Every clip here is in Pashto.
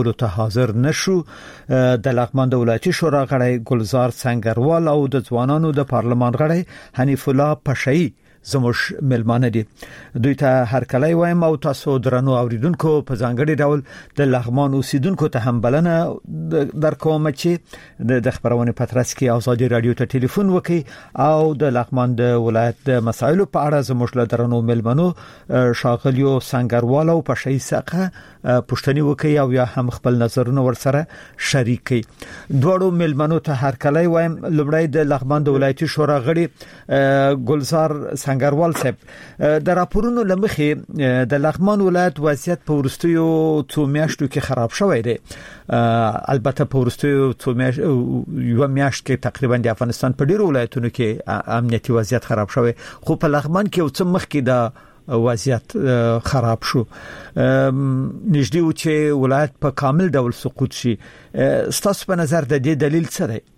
ته حاضر نشو. د لغمان د ولایتي شورا غړی ګلزار سنگروال او د ځوانانو د پارلمان غړی حنیف الله پشئی زموږ ملمانه دي. دوی ته هر کله وایم او تاسو درنو اوریدونکو په ځانګړي ډول د لغمان اوسیدونکو ته هم بلنه درکوم چې د خبرونه پترس کې ازادي رادیو ته ټلیفون وکړي او د لغمان د ولایت د مسایلو په اړه زموږ له درنو ملمنو شاغلیو سنگروال او پشئی څخه پوښتنه وکړي او یا هم خپل نظرونه ورسره شریک کړي. دوړو ملمنو ته هر کله وایم لومړی د لغمان د ولایتي شورا غړي ګلزار سنگروال صاحب د راپورونو لمخې د لغمان ولایت وضعیت په ورستیو څو میاشتو کې خراب شوی دی. البته په ورستیو څو یو میاشت کې تقریبا د افغانستان په ډیرو ولایتونو کې امنیتي وضعیت خراب شوی، خو په لغمان کې څو مخکې د وضعیت خراب شو. نږدې و چې ولایت په کامل ډول سقوط شي. ستاسو په نظر د دې دلیل څه دی؟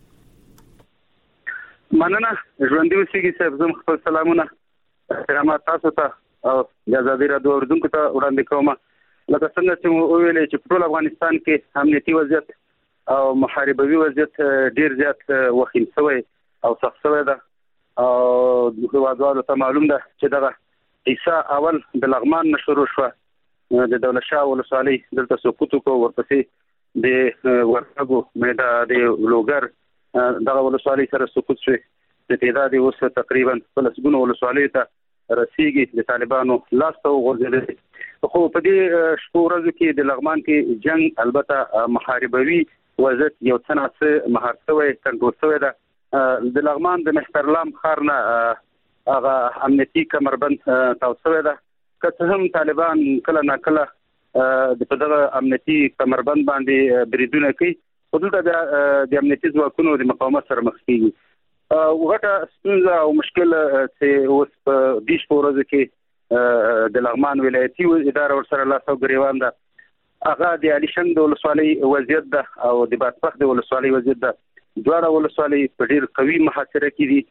مننه ژوندۍ اوسېږي صاحب. زم خپل سلامونه احترامات تاسو ته او د ازادي رادیو اوریدونکو ته وړاندې کوم. لکه څنګه چې مو ویلې چې په ټول افغانستان کې امنیتي وضعیت او محاربوي وضعیت ډیر زیات وخیم شوی او سخت شوی ده او د هوادارو ته معلوم ده چې دغه ایسا اول د لغمان شروع شو، د دولت شاه ولسوالۍ دلته سقوط کو، ورپسې د ورغو میدا د لوګر دغه ولسوالۍ سره سقوط شو. د تعداد اوس تقریبا فلسطین ولسوالۍ ته رسیدي د طالبانو لاس ته ورغلي. خو په دې شپږ ورځو کې د لغمان کې جنگ البته محاربوي وضعیت یو څنګه مهارتوي کنټرول شوی ده. د لغمان د محترلام خارنه هغه امنیتي کمربند توسوي ده، که هم طالبان کله نه کله د دغه امنیتي کمربند باندې بریدونه کوي، خو دلته د امنیتي ځواکونو د مقاومت سره مخ کیږي. وغټه ستونزه او مشکل چې اوس په دې ورځو کې د لغمان ولایتي اداره ورسره لاسو غریوان ده، هغه د الیشن د ولسوالۍ وضعیت ده او د بادپخ د ولسوالۍ وضعیت ده. دواړه ولسوالۍ په ډیر قوي محاصره کې دي.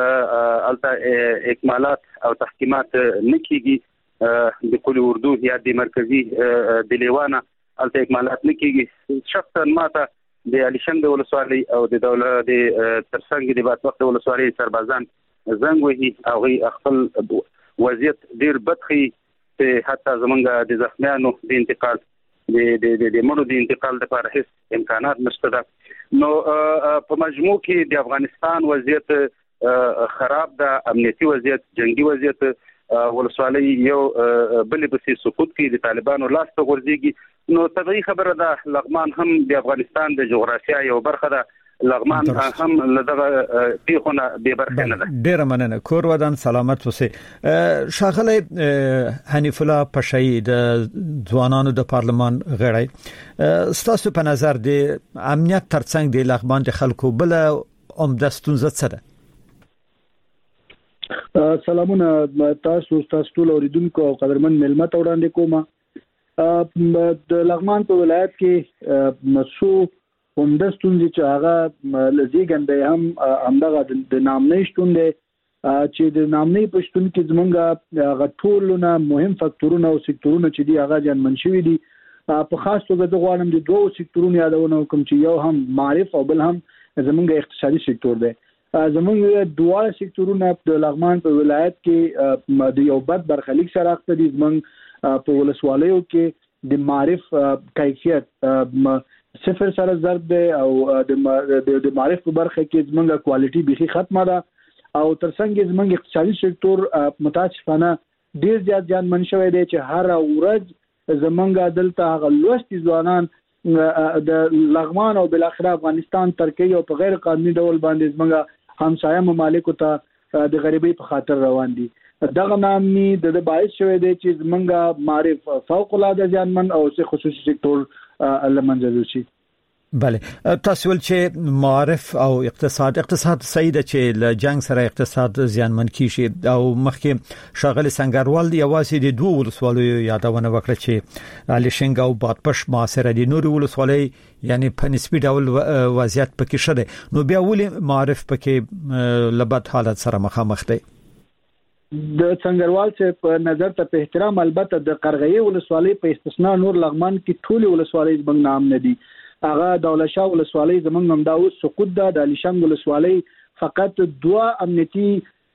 البته اکمالات او تحکیمات نکېږي د کل اردو یا د مرکزی د لیوانه البته اکمالات نکېږي. شخصا ماته د الیشن د ولسوالۍ او د دولت د ترڅنګ د بادپخ د ولسوالۍ سربازان زنګ وهي او خپل وضعیت ډیر بدخي چې حتی زمونږ د زخمیانو د انتقال د مړو د انتقال لپاره هیڅ امکانات نشته ده. نو په مجموع کې د افغانستان وضعیت خراب ده، امنیتي وضعیت، جنگي وضعیت. ولسوالۍ یو بل بسې سقوط کې د طالبانو لاس ته ورځيږي. نو طبيعي خبره ده لغمان هم د افغانستان د جغرافیه یو برخه ده. لغمان هم لدغه پیخونه به برخه نه ده. ډیر مننه. کور ودان سلامت اوسئ. شاغله حنیف الله پشئی د ځوانانو د پارلمان غړی، ستاسو په نظر د امنیت ترڅنګ د لغمان د خلکو بل عمده ستونزه څه ده؟ سلامونه تاسو ټول اوریدونکو او قدرمن ملمت وړاندې کوم. د لغمان په ولایت کې مسو عمده ستونزې چې هغه لزیګندې هم همدغه د نامنۍ شتون دی، چې د نامنۍ په شتون کې زمونږ غټولونه مهم فاکتورونه او سکتورونه چې دی هغه جنمن شوي دي. په خاص توګه د غواړم د دوه سکتورونو یادونه وکم چې یو هم معرف او بل هم زمونږ اقتصادي سکتور دی. زمونږ دوه سکتورونه د لغمان په ولایت کې د یو بد برخلیک سره اخته دي. زمونږ په ولسوالیو کې د معرف کیفیت صفر سره ضرب دی او د معرف په برخه کې زمونږ کوالټي بيخي ختمه ده او ترڅنګ زمونږ اقتصادي سکتور متاسفانه ډیر زیات ځان منشوي دی چې هر ورځ زمونږ دلته هغه لوستي ځوانان د لغمان او بل اخر افغانستان ترکیه او په غیر قانوني ډول باندې زمونږ همسایه ممالکو ته د غریبۍ په خاطر روان دي. دغه نامني د باعث شوی دی چې زمونږ معرف فوق العاده ځانمن او خصوصي سکتور لمنځه شي. بله، تاسو ول چې معرف او اقتصاد صحیح ده چې له جنگ سره اقتصاد زیانمن کیږي او مخکې شاغل سنگروال یوازې د دوه ولسوالیو یادونه وکړه چې الیشنګ او بادپش معاصره دي، نور ولسوالۍ یعنی په نسبی ډول وضعیت پکې شته. نو بیا ولې معرف پکې لبد حالت سره مخامخ دی؟ د څنګهوال څخه په نظر ته په احترام البته د قرغې ولسوالۍ په استثناء نور لغمان کې ټول ولسوالۍ زمنګ نام نه دي. هغه دولت شاه ولسوالۍ زمنګ هم دا اوس سقوط ده. د علیشنګ ولسوالۍ فقط 2 امنیتي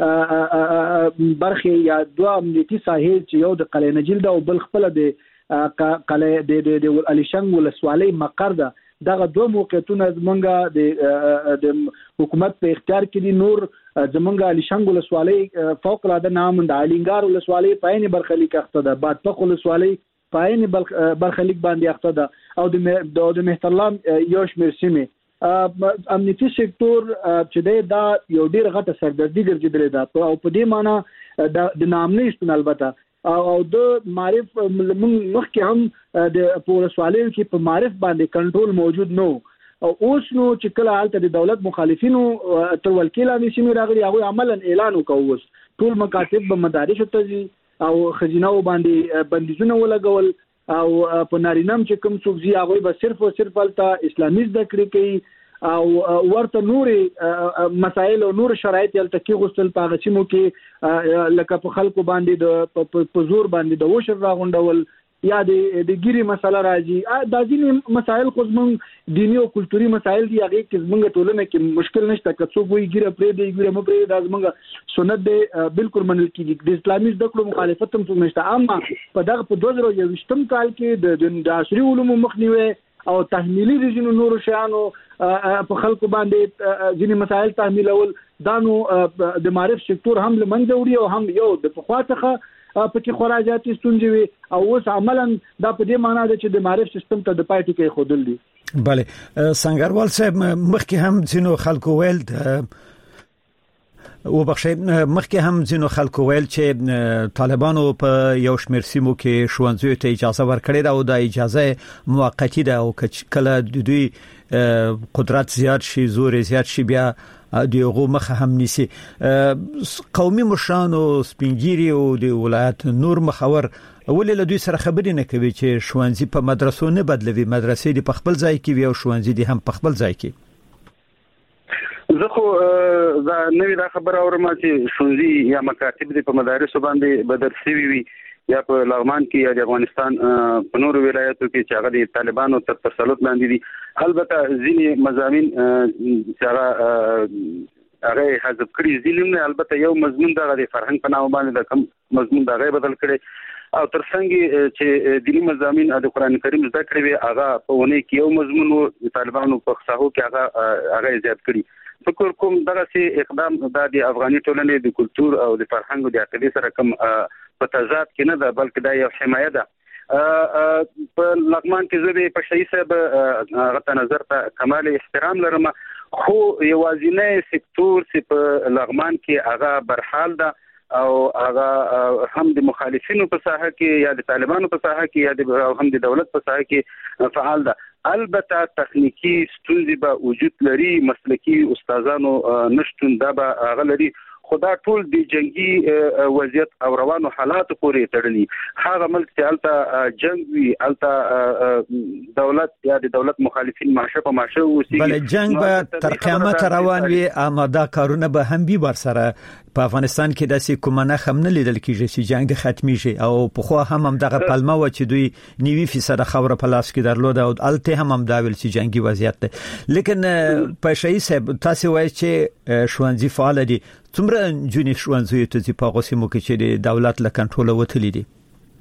برخه یا 2 امنیتي ساحل چې یو د قلعه نجیل ده او بل خپل د قلعه د علیشنګ ولسوالۍ مقر ده. دغه 2 موقعیتونه زمونږ د حکومت په اختیار کې دي. نور زمونږ علیشنګ ولسوالۍ فوق العاده نام د علینګار ولسوالۍ پاین برخلیک اخته ده. بادپخ ولسوالۍ پاین برخلیک باندې اخته ده او د مهترلام یو شمېر سیمې. امنیتي سکتور چې دا یو ډیر غټه سردردي ګرځیدلې ده او په دې معنی د نامنۍ شتون البته او د معرف مخکې هم د ولسوالیو کې په معرف باندې کنټرول موجود نو او اوس نو چې کله حالت د دولت مخالفینو تر ولکېلانې سیمې راغلي هغه عملاً اعلان وکوس ټول مکاتب به مدارس ته او خزینه باندې بندیزونه ولګول او په نارینم چې کوم څوک زی هغه به صرف او صرف الته اسلامي زده کړې کوي او ورته نوري مسائل او نور شرایط یلته کې غوښتل پاغه چې مو کې لکه په خلکو باندې د پزور باندې د وشر راغونډول یا د ګيري مسله راځي. دا ځینې مسائل خو زموږ دینی او کلتوري مسائل دي هغه کې زموږ ټولنه کې مشکل نشته که څوک وایي ګيره پرې دی ګيره مو پرې دا زموږ سنت دی بالکل منل کیږي. د اسلامي زده کړو مخالفت هم څوک نشته. اما په دغه په 2021م کال کې د عصري علومو مخنیوي او تحمیلي رژیم نور شیانو په خلکو باندې ځینې مسائل تحمیلول دانو د معرف سکتور هم لمنځه وړي او هم یو د پخواڅخه پکې خراجات ستونزې وي او اوس عملاً دا په دې معنی ده چې د معرف سیستم ته د پاتې کې خودل دي. بله سنگروال صاحب مخکې هم ځینو خلکو ویل مخکې هم ځینو خلکو ویل چې طالبانو په یو شمېر سیمو کې ښوونځیو ته اجازه ورکړې ده او دا اجازه موقتی ده او کله د دوی قدرت زیات شي زور زیات شي بیا دیغه مخه هم نیسی. قومي مشران او سپینګيري او د ولایت نور مخور ولې له دوی سره خبرې نه کوي چې ښوونځي په مدرسو نه بدلوي مدرسې د په خپل ځای کې وي او ښوونځي د هم په خپل ځای کې. زه خو دا نوې دا خبره اورم چې ښوونځي یا مکاتب د په مدارسو باندې بدل شوي وي یا په لغمان کې یا د افغانستان په نورو ولایتو کې چې هغه د طالبانو تر تسلط لاندې دي. البته ځینې مضامین چې هغه حذف کړي ځینې البته یو مضمون دغه د فرهنګ په نامه باندې د کوم مضمون دغه بدل کړي او ترڅنګ چې دینی مضامین د قران کریم زده کړي وي هغه په ونه کې یو مضمون د طالبانو په خصاحو کې هغه زیات کړي. فکر کوم دغه سي اقدام د افغاني ټولنې د کلچر او د فرهنګ او د عقیدې سره کوم په تضاد کې نه ده بلکې دا یو حمایه ده. په لغمان کې زه په شي صاحب غته نظر ته کمال احترام لرم خو یوازینی سکتور چې په لغمان کې هغه برحال ده او هغه هم د مخالفینو په ساحه کې یا د طالبانو په ساحه کې یا هم د دولت په ساحه کې فعال ده. البته تخنیکی ستونزې به وجود لري مسلکی استادانو نشټون دا به غلري خدا ټول د جنگي وضعیت او روانو حالات پورې تړلي. هغه ملک چې الته جنگ وی الته دولت یا د دولت مخالفین ماشه په ماشه وسی بل جنگ به تر قیامت روان وي اما دا کارونه به هم بي بر سره په افغانستان کې داسې کومه هم نه لیدل کیږي چې جنگ د ختمي شي او په خو هم دغه پلمه و چې دوی 90% خبره په لاس کې درلود او الته هم دا ویل چې جنگي وضعیت ده. لیکن په شي صاحب تاسو وایي چې ښوونځي فعال دي څومره جونی ښوونځي ته چې په غوسمو کې چې د دولت له کنټرول وتلی دي.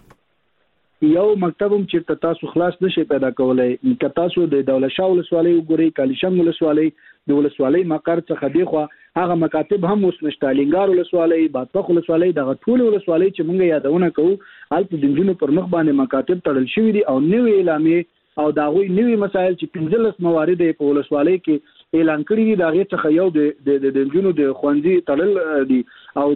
یو مکتبم چې تاسو خلاص نشي پیدا کولای که تاسو د دولت شاه ولسوالۍ وګورئ کالیشنګ ولسوالۍ د ولسوالۍ مقر څخه دی خو هغه مکاتب هم اوس نشته. لینګار ولسوالۍ بادپخ ولسوالۍ دغه ټول ولسوالۍ چې موږ یادونه کوو الته د جنونو پر مخ باندې مکاتب تړل شوی دي او نوې اعلامیه او دا غوي نوې مسایل چې 15 موارد په ولسوالۍ کې اعلان کړی دي دا غي څخه یو د جنونو د خوندې تړل دي او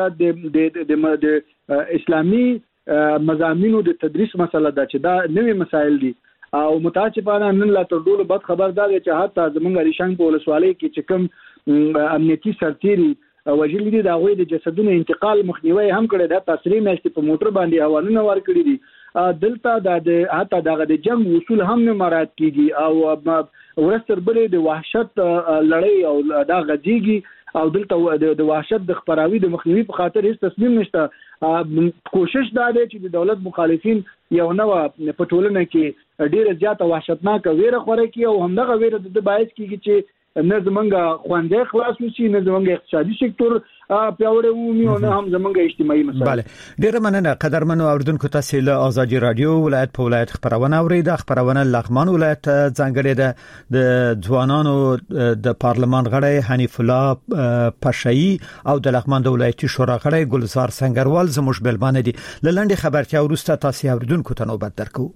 بل د اسلامي مضامینو د تدریس مسله ده چې دا نوې مسایل دي او متاسفانه نن لا تر ډول بد خبر ده چې حتی زمونږ ریشنګ په ولسوالۍ کې چې کوم امنیتي سرتيري وجل دي دا غوي د جسدونو انتقال مخنیوي هم کړی دا تسری میاشتې په موټر باندې حوالونه ور کړی دي دلته د حتی دغه د جنگ اصول هم نه مراعات کیږي او ورستر بلې د وحشت لړۍ او دا غديږي او دلته د وحشت د خبراوي د مخنیوي په خاطر هیڅ تصمیم نشته. کوشش دا دی چې د دولت مخالفین یو نو په ټولنه کې ډیره زیاته وحشتناک ویره خوره کی او همدغه ویره د باعث کیږي چې نه زمونږ خوندې خلاص وشي نه زمونږ اقتصادي سکتور پیاوړی ومي او نه هم زمونږ اجتماعي مسایل. بله ډیره مننه قدرمنو اوردونکو تاسو له آزادي رادیو ولایت په ولایت خبرونه اورید. خبرونه لغمان ولایت ځانګړي د ځوانانو د پارلمان غړی حنیف الله پشایی او د لغمان د ولایتي شورا غړی ګلزار سنگروال زموږ بلبانه دي. لنډه خبرتیا ورسته تاسو اوردونکو ته نوبت درکو.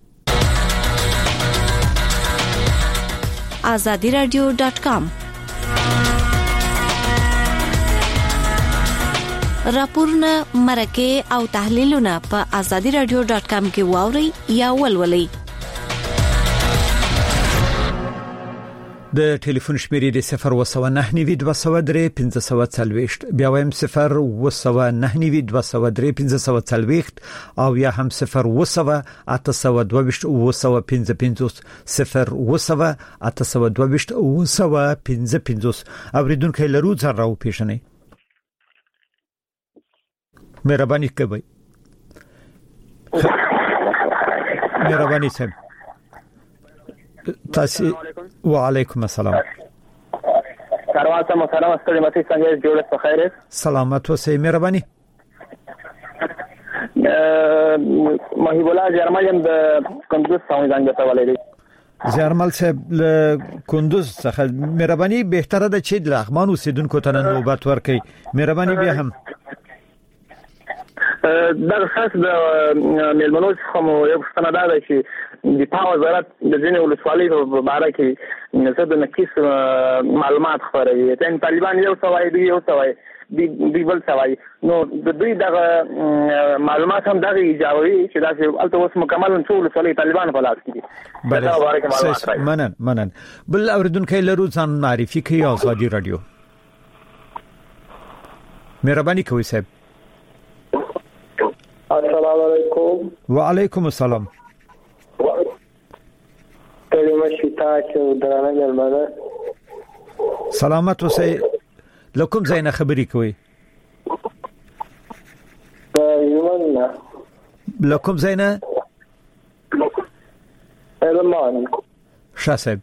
azadiradio.com راپورونه مرکه او تحلیلونه په azadiradio.com کې واوري یا ولولئ. د ټلیفون شمیرې د 01992031540 بیا ویم 01992031540 او یا هم 00822 اوریدونکو لرو ځر راو پیښنې مهرباني کوئ. مهرباني صاحب تاسو وعلیکم السلام. کاروان ته مسلام ستړي متي څنګه جوړه په خیر سلامت اوسئ. مهرباني. محیب الله جرمالم د کندوز څنګه ته ولې زیارمل صاحب له کندوز څخه مهرباني بهتره ده چې لغمان اوسیدونکو ته نوبت ورکړي. مهرباني بیا هم دا خاص د ملمنو څخه مو یو څه نه ده چې د پاو وزارت د ځینې ولسوالۍ په اړه کې نسبت نقص معلومات خبروي. ته طالبان یو سوای دی یو سوای دی بل سوای نو د دوی دغه معلومات هم دغه ایجابوي چې دا الته اوس مکمل ټول ولسوالۍ طالبان په لاس کې دي. منن بل اوریدونکو لرو ځان معرفي کوي آزادي رادیو. مهرباني کوئ صاحب. السلام علیکم. وعلیکم السلام. کلمه شتا چې درانه ملمنه سلامت اوسئ. لکم زینه خبري کوي. یمنه لکم زینه المان شاسب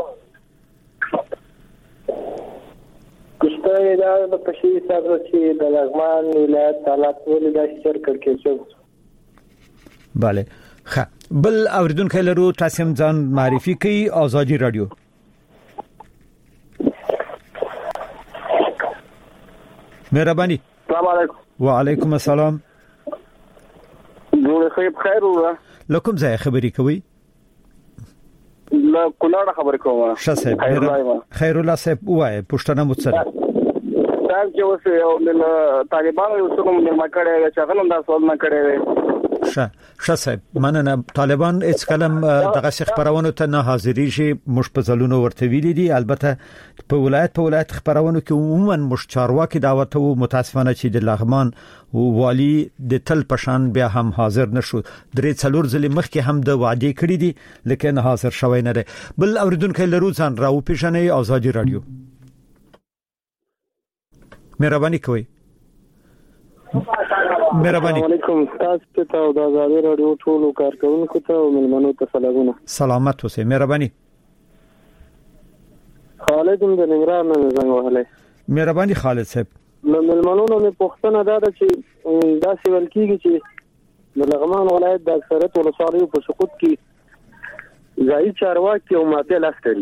کشته دا د پښې سره چې د لغمان ولایت حالات ولې د شرکت کې شو. bale ښه بل اوریدونکو لرو تاسو هم ځان معرفي کوي آزادي رادیو. مهرباني. السلام علیکم. وعلیکم السلام. جوړ خیر وره لکم ځای خبري کوي. لا کولاره خبرې کوم. شاسب خیر الله صاحب وای پښتنه متصل صاحب چې اوس یو من طالبانو یو څه کوم نه کړي چې غلم دا سوال نه کړي. شاسب مننه. طالبان هیڅ کلم دغه خبرونو ته نه حاضرې شي مش په ځلونو ورته ویلي دي. البته په ولایت خبرونو کې عموما مش چارواکي دعوت وو متاسفانه چې د لغمان والی د تل پشان بیا هم حاضر نشو. درې څلور ځلې مخکې هم د وعده کړې دي لیکن حاضر شوی نه دی. بل اوریدونکو لرو ځان راو پیژنې آزادي رادیو. مهرباني کوئ. مهرباني. علیکم تاسو ته د آزادي رادیو ټولو کارکونکو ته او ملمنو ته سلامونه. سلامت اوسئ. مهرباني. خالد د ننګرهار نه زنګ وهله. مهرباني خالد صاحب. نو ملمنونو مې پوښتنه دا ده چې دا سیول کیږي چې د لغمان ولایت د اکثریت ولسوالیو په سقوط کې ځای چارواکي او ماته لاستري.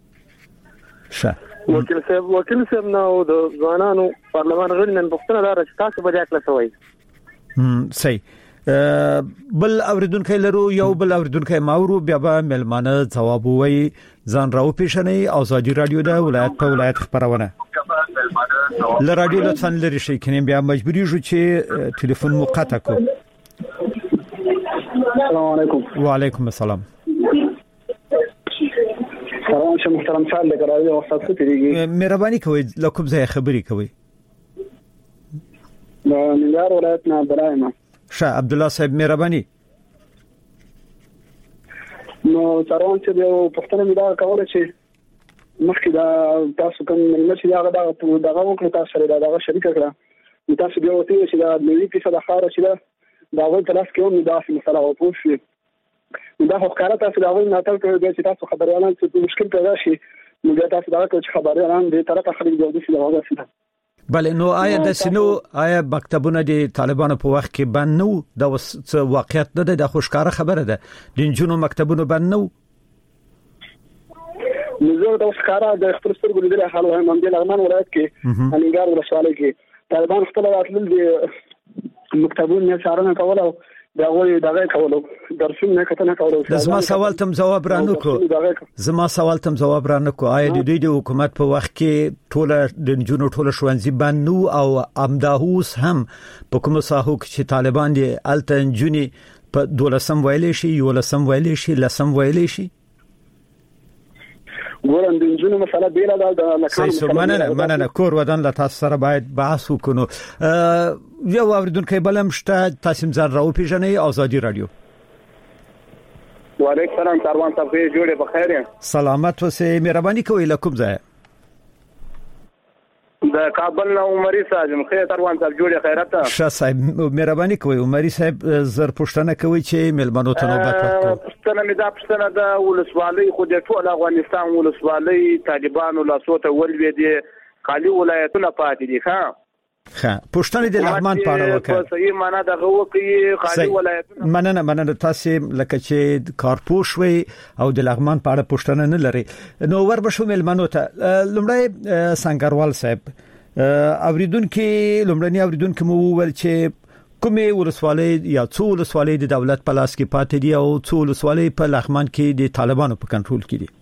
وکیل صاحب نو د ځوانانو پارلمان غړي نن پوښتنه دا چې تاسو به ځکه لسوي. صحیح. بل اوریدونکو لرو یو بل اوریدونکو ماورو بیا به ملمانه جواب وای ځان راو پیښنې آزادي رادیو د ولایت په ولایت خبرونه ل رادیو لطفا لري شي کینې بیا مجبوری شو چې ټلیفون مو قطع کو. السلام علیکم. وعلیکم السلام. سلام شه محترم صاحب د رادیو وخت تیریږي. مهرباني کوئ لکم ځای خبري کوئ. ننګرهار ولایت نه برایم. عبد الله صاحب مهرباني. نو څارون چې یو پښتنه مې دا کوله چې مخکې دا تاسو کوم چې هغه دغه وکړو تاسو سره دغه شریک کړه تاسو بیا وته چې دا 90% خاره چې دا اول تلاش کوم دا چې مثلا او پوه شي دا خو کارته تاسو دا اول ناتل کوي چې تاسو خبريالان څه مشکل پیدا شي نو بیا تاسو دا کوم خبريالان دې طرفه خلک جوړ شي دا وځي بله نو آیا د سينو آیا مکتبونه د طالبانو په وخت کې بند نو د واقعیت نه د خوشکاره خبره ده د جنونو مکتبونو بند نو نو دا ښکارا د خپل سترګو لیدل حال وایم هم د لغمان ولایت کې انګار ولسوالۍ کې طالبان خپل راتلل د مکتبونو نه څارنه کوله دا وایي دغه کولو درسونه کتنه کولو زما سوال تم جواب رانه کو آیا د دوی د حکومت په وخت کې ټول د جنونو ټول شوانځي بند نو او امداهوس هم په کوم ساحو کې طالبان دي التن جونی په 12 ویلې شي یو لسم ویلې شي لسم ویلې شي ګورم د انجونو مسله بیل ده د لکان مننه کور ودان له تاسو سره باید بحث وکړو یو اوریدونکو بلم شته تاسو ځان راو پیژنې ازادي رادیو وعلیکم السلام کاروان صاحب جوړه بخیر سلامت اوسئ مهرباني کوئ لکم ځای د کابل نو عمري صاحب خیر کاروان صاحب جوړه خیرت شه صاحب مهرباني کوئ عمري صاحب زر پښتنه کوي چې ملمنو ته نوبت ورکړو پښتنه مې دا پښتنه د ولسوالۍ خو د ټول افغانستان ولسوالۍ طالبانو لاسوته ولوي دي خالي ولایتونه پاتې دي ښه پښتنه د لغمان په اړه وکړه صحیح معنا د غوکی خالي ولایتونه مننه تاسو لکه چې کارپوش وي او د لغمان په اړه پښتنه نه لري نو وربشو ملمنو ته لمړی سنگروال صاحب لمړنی اوریدونکو مو ول چې کومه ولسوالۍ یا څو ولسوالۍ د دولت په لاس کې پاتې دي او څو ولسوالۍ په لغمان کې د طالبانو په کنټرول کې دي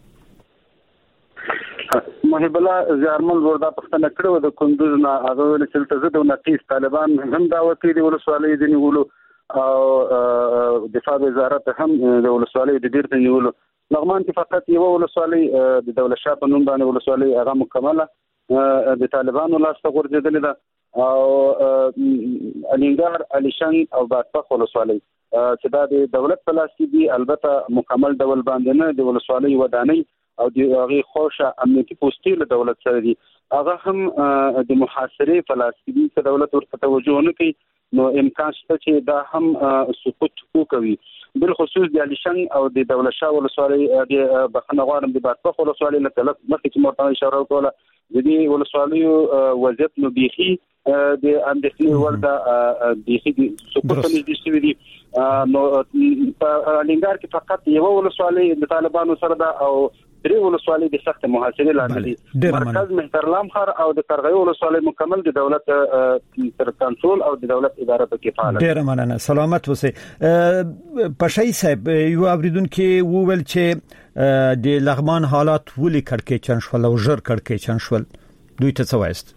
محب الله زیارمن وردا پښتنه کړو د کندوز نه هغه ول چې تزه د نقیس طالبان هم دعوت دي ولسوالۍ د نیولو او دفاع وزارت هم د ولسوالۍ د ډیر نیولو لغمان کې فقط یو ولسوالۍ د دولت شاه په نوم باندې ولسوالۍ هغه مکمله د طالبانو لاس ته ورځېدلې ده او الینګار الیشنګ او باتپخ ولسوالۍ چې دا د دولت په لاس کې دي البته مکمل ډول باندې نه د ولسوالۍ ودانۍ او د هغه خوشه امنیتي پوسټي له دولت سره دي هغه هم د محاصره په لاس کې دي چې دولت ورته توجه نه کوي نو امکان شته چې دا هم سقوط وکوي بل خصوص د الیشنګ او د دولت شاه ولسوالۍ د بخنغوارم د باتپخ ولسوالۍ له طرف مخکې چې مرتضی اشاره وکړه د دې ولسوالیو وضعیت نو بيخي د اندېښنې ورته بيخي سقوط نږدې شوی دي نو په لنګار کې فقط یو ولسوالۍ د طالبانو سره ده او درې ولسوالۍ د سخت محاصره لاندې دي مرکز مهترلام خار او د قرغیو ولسوالۍ مکمل د دولت تر کنټرول او د دولت اداره په کې فعال دي ډیر مننه سلامت اوسئ پښای صاحب یو اوریدونکو وویل چې د لغمان حالات ولې کړکېچن شول او ژر کړکېچن شول دوی ته څه وایست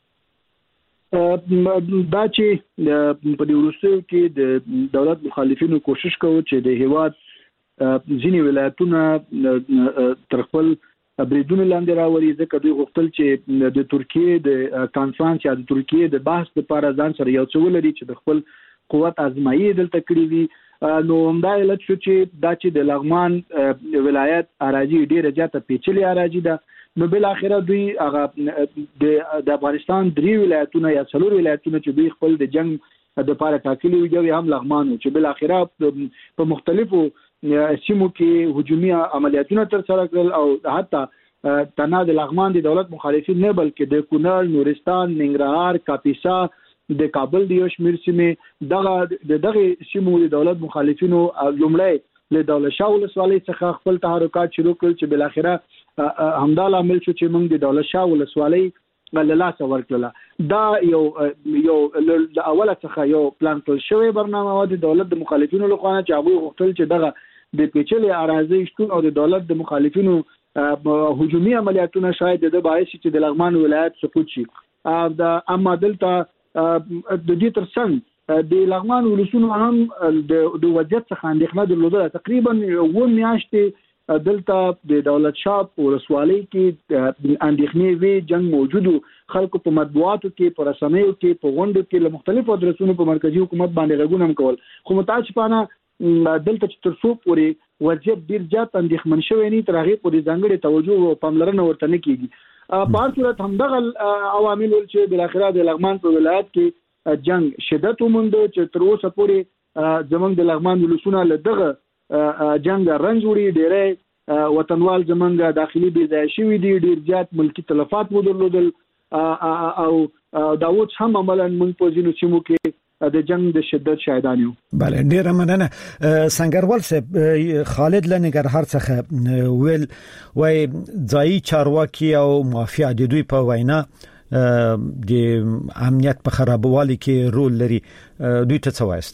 دا چې په دې وروستیو کې د دولت مخالفینو کوشش کوي چې د هیواد ځینې ولایتونه تر خپل بریدونو لاندې راوړي ځکه دوی غوښتل چې د ترکیه د کانفرنس یا د ترکیه د بحث لپاره ځان سره یو څه ولري چې د خپل قوت آزمایي دلته کړی وي نو همدا علت شو چې دا چې د لغمان ولایت اراضي ډیره زیاته پیچلې اراضي ده نو بل اخره دوی هغه د افغانستان درې ولایتونه یا څلور ولایتونه چې دوی خپل د جنگ د لپاره ټاکلي وي هم لغمان چې بل اخره په مختلفو سیمو کې هجومي عملیاتونه تر سره کړل او حتی تنها د لغمان د دولت مخالفین نه بلکې د کونړ نورستان ننګرهار کاپیسا د کابل د یو شمېر سیمې دغه سیمو د دولت مخالفینو لومړی له دولت شاه ولسوالۍ څخه خپل تحرکات شروع کړل چې بل اخره همدا عامل شو چې موږ د دولت شاه ولسوالۍ له لاسه ورکړل دا یو د اوله څخه یو پلان کړل شوی برنامه و د دولت د مخالفینو لخوا چې هغه غوښتل چې دغه د پیچلې اراضي شتون او د دولت د مخالفینو هجومي عملیاتونه شاید د باعث چې د لغمان ولایت سقوط شي اما دلته د دې ترڅنګ د لغمان ولسونو هم د وضعیت څخه اندېښنه درلوده تقریبا و میاشتې دلته د دولت شاه ولسوالۍ کې اندېښنې وی جنگ موجودو خلکو په مطبوعاتو کې په رسنیو کې په غونډو کې له مختلفو ادرسونو په مرکزی حکومت باندې غږونه کول خو متاسفانه دلته چې تر څو پورې وضعیت ډیر زیات اندېښمن شوی نه تر هغه پورې ځانګړي توجه او پاملرنه ورته نه کیږي. په هر صورت همدغه عوامل چې بل اخره د لغمان په ولایت کې جنگ شدت وموند چې تر اوسه پورې زمونږ د لغمان ولسونه له دغه جنگ رنج وړي. ډېرې وطنوال زمونږ داخلي بې ځای شوي دي، ډیر زیات ملکی تلفات مو درلودل او داوود هم عملاً موږ په ځینو سیمو کې د جنگ د شدت شاهدان یو. بله ډیره مننه. سنگروال صاحب، خالد لنګرهار څخه ویل وای ځای چارواکي او مافیا د دوی په وینا د امنیت په خرابوالي کې رول لري. دوی ته څه وایست؟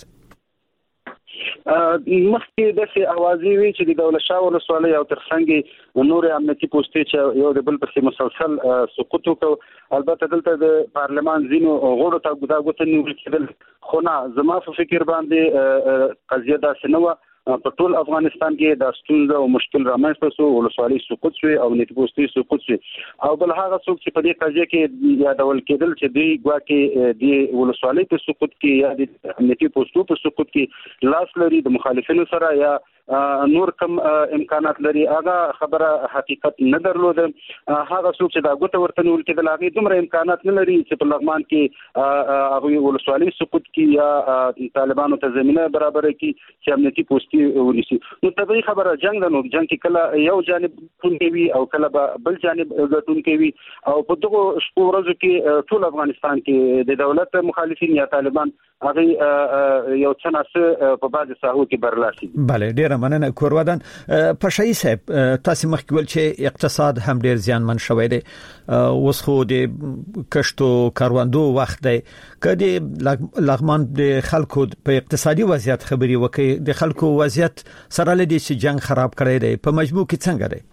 مخکې د سي اوازې وی چې د دولت شاه ولسوالۍ او ترڅنګ نور امنیتي پوسټې چې یو د بل پر مسلسل سقوط وکړ. البته دلته د پارلمان زینو غړو ته ګوتې نیول کېدل، خو نه زما په فکر باندې قضیه داسې نه و. په ټول افغانستان کې د ستونزې او مشکل رامنځته شو، ولسوالۍ سقوط شوې او امنیتي پوسټې سقوط شوې. او بل هغه څوک چې په دې قضیه کې یادول کېدل چې دوی ګواکې د ولسوالۍ په سقوط کې یا د امنیتي پوسټو په سقوط کې لاس لري د مخالفینو سره یا نور کم امکانات لري، هغه خبره حقیقت نه درلود. هغه څوک چې دا ګوته ورته نیول کېدل هغه دومره امکانات نه لري چې په لغمان کې هغه ولسوالۍ سقوط کې یا طالبانو ته زمينه برابر کړي چې امنیتي پوسټي ونیسي. نو طبيعي خبره جنگ ده، نو جنگ کې کله یو جانب ټونګي وي او کله بل جانب ټونګي وي. او په دغه شپو ورځو کې ټول افغانستان کې د دولت مخالفین یا طالبان هغه یو څه ناڅه په بعض ساحو کې برلاسي. بله ډیره مننه. کورودان پشای صاحب، تاسو مخکې ول چې اقتصاد هم ډیر زیانمن شوی دی، اوس خو د کشتو کاروندو وخت دی. کدی لغمان د خلکو په اقتصادي وضعیت خبري وکي، د خلکو وضعیت سره لدی چې جنگ خراب کړی دی، په مجموع کې څنګه دی؟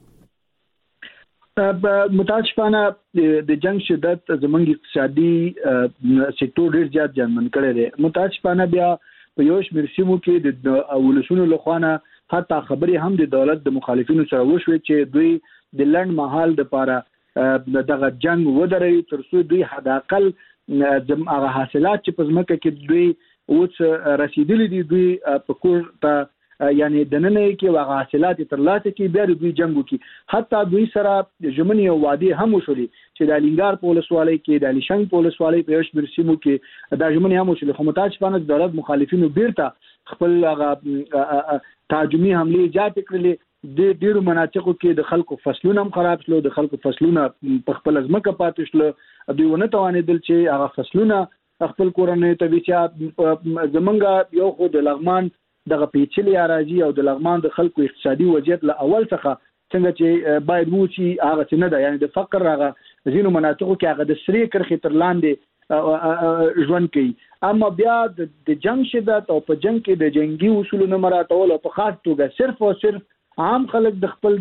متاسفانه د جنگ شدت زمونږ اقتصادي سکتور ډیر زیات زیانمن کړی دی. متاسفانه بیا په یو شمېر سیمو کې د ولسونو لخوانه حتی خبرې هم د دولت د مخالفینو سره وشوي چې دوی د لنډ مهال د پاره دغه جنگ ودروي تر څو دوی حداقل هغه حاصلات چې په ځمکه کې دوی اوس رسیدلي دي دوی په کور ته یعنی د نن کې هغه حاصلات ترلاسه کې بیا دوی جنگ وکړي. حتی دوی سره ژمنې او وعده هم وشولې چې د الینګار په ولسوالۍ کې د علیشنګ په ولسوالۍ په یوش برسیمو کې د ژمنې هم وشولې، خو متاسفانه د دولت مخالفینو بیرته خپل هغه تهاجمي حمله ایجاد کړلې. د ډیرو مناطقو کې د خلکو فصلونه هم خراب شول، د خلکو فصلونه په خپل ځمکه پاتې شول، دوی ونه توانېدل چې هغه فصلونه خپل کورنۍ ته وچا. زمونږ یو خو د لغمان دغه پیچلي اراضي او د لغمان د خلکو اقتصادي وضعیت له اول څخه څنګه چې باید وو چې هغه څه نه ده، یعنی د فقر هغه ځینو مناطقو کې هغه د سری کرخې تر لاندې ژوند کوي. اما بیا د جنگ شدت او په جنگ کې د جنگي اصولو نه مراعاتول او په خاص توګه صرف او صرف عام خلک د خپل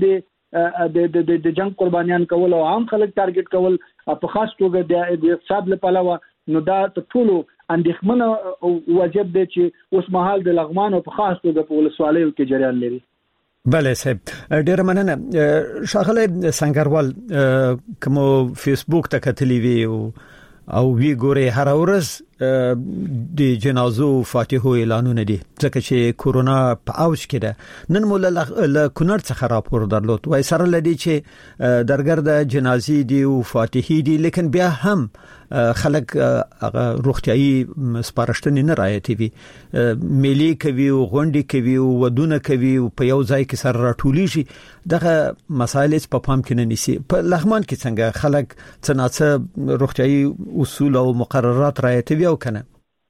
د جنگ قربانیان کول او عام خلک ټارګټ کول په خاص توګه د اقتصاد لپاره، نو دا ټولو اندېښمنه وضعیت دی چې اوس مهال د لغمان او په خاص توګه په ولسوالیو کې جریان لري. بله صاحب ډیر مننه. شاغله سنگروال، کوم فیسبوک ته کتلی وی او وی ګوري هر ورځ د جنازو فاتحو اعلانونه دي ځکه چې کورونا په اوج کې ده. نن مولا له کونړ څخه راپور درلود وای سره لدی چې درګرد جنازي دي او فاتحي دي، لیکن بیا هم خلک روغتيایي سپارښتنې نه رعایتوي، ملي کوي او غونډې کوي او ودونه کوي او په یو ځای کې سره راټولېږي. دغه مسایل په پام کې نه نیسي. په لغمان کې څنګه خلک څنګه روغتيایي اصول او مقررات رعایتوي او کنه؟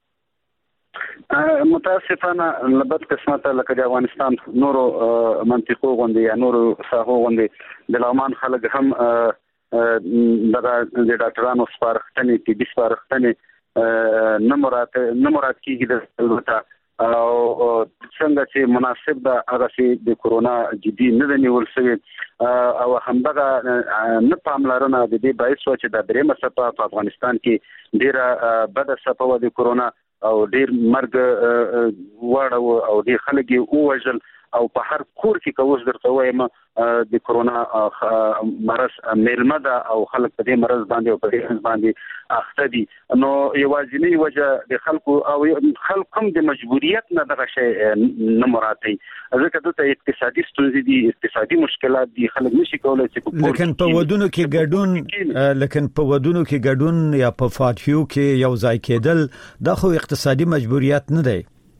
متاسفانه لبد قسمته لکه د افغانستان نورو منطقو غونډې یا نورو ساحو غونډې د لغمان خلک هم دغه د ډاکټرانو سپارښتنې کې د سپارښتنې نه مراد کیږي د البته او څنګه چې مناسب ده هغه چې د کورونا جدي نه نیول شوی او همدغه نه پاملرنه د دې باعث و چې د درېمه څپه په افغانستان کې ډیره بده څپه و د کورونا او ډیر مرګ وړو او ډیر خلک یې ووژل او په هر کور کې کوز درته وایم د کورونا مرض میلمده او خلک په دې مرض باندې او په دې باندې اخته دي نو یوازینی وجه د خلکو او خلک هم د مجبوریت نه دغه شی نه مراتي ځکه دته اقتصادي ستونزې دي اقتصادي مشکلات دي خلک نشي کولای چې لیکن په ودونو کې ګډون یا په فاتحو کې یو ځای کېدل دا خو اقتصادي مجبوریت نه دی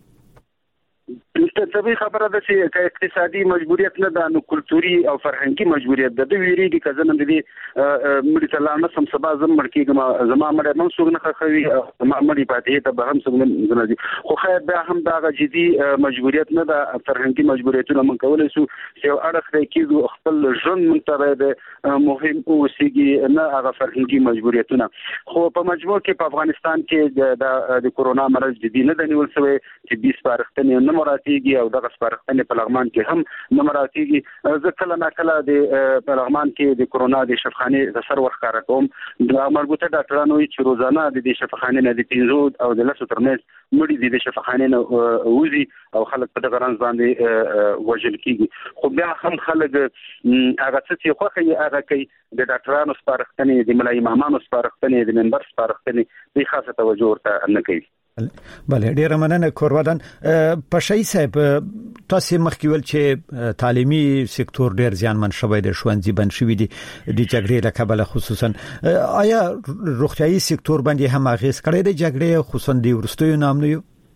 طبيعي خبره ده چې اقتصادي مجبوریت نه ده نو کلتوري او فرهنګي مجبوریت ده د ویریږي کزنه د دې مړي ته نه سم سبا زم مړکیږم زما مړ منسوغ نه خوي ما مړي پاتې ته به هم څنګه نه خو خیر به هم دا جدي مجبوریت نه ده فرهنګي مجبوریتونه من کولای شو چې اړه خې کیږي خپل ژوند منتبه ده مهم او سیږي نه هغه فرهنګي مجبوریتونه خو په مجموع کې په افغانستان کې د کورونا مرض جدي نه دی نیول شوی چې 20 سپارښتنې نه مراتيږي او دغه سپارښتنې په لغمان کې هم نه مراتيږي ځکه نه کله د په لغمان کې د کورونا د شفاخانه د سر ورخاره کوم د مربوطه ډاکټرانو چې روزانه د شفاخانه نه د 15 او د 10 ترمنځ مړي د شفاخانه نه وزي او خلک په دغه رنځ باندې وژل کیږي خو بیا هم خلک هغه څه خوخه هغه کوي د ډاکټرانو سپارښتنې د ملای امامانو سپارښتنې د منبر سپارښتنې د خاصه توجه ورته نه کوي بله ډیره مننه کوروادان پښای صاحب تاسو مخکې ول چې تعلیمي سکتور ډیر زیانمن شوی دی ښوونځي بند شوی دي د جګړې له کبله خصوصا آیا روغتيایي سکتور باندې هم اغیز کړی دی جګړې خصوصا د ورستیو نامنیو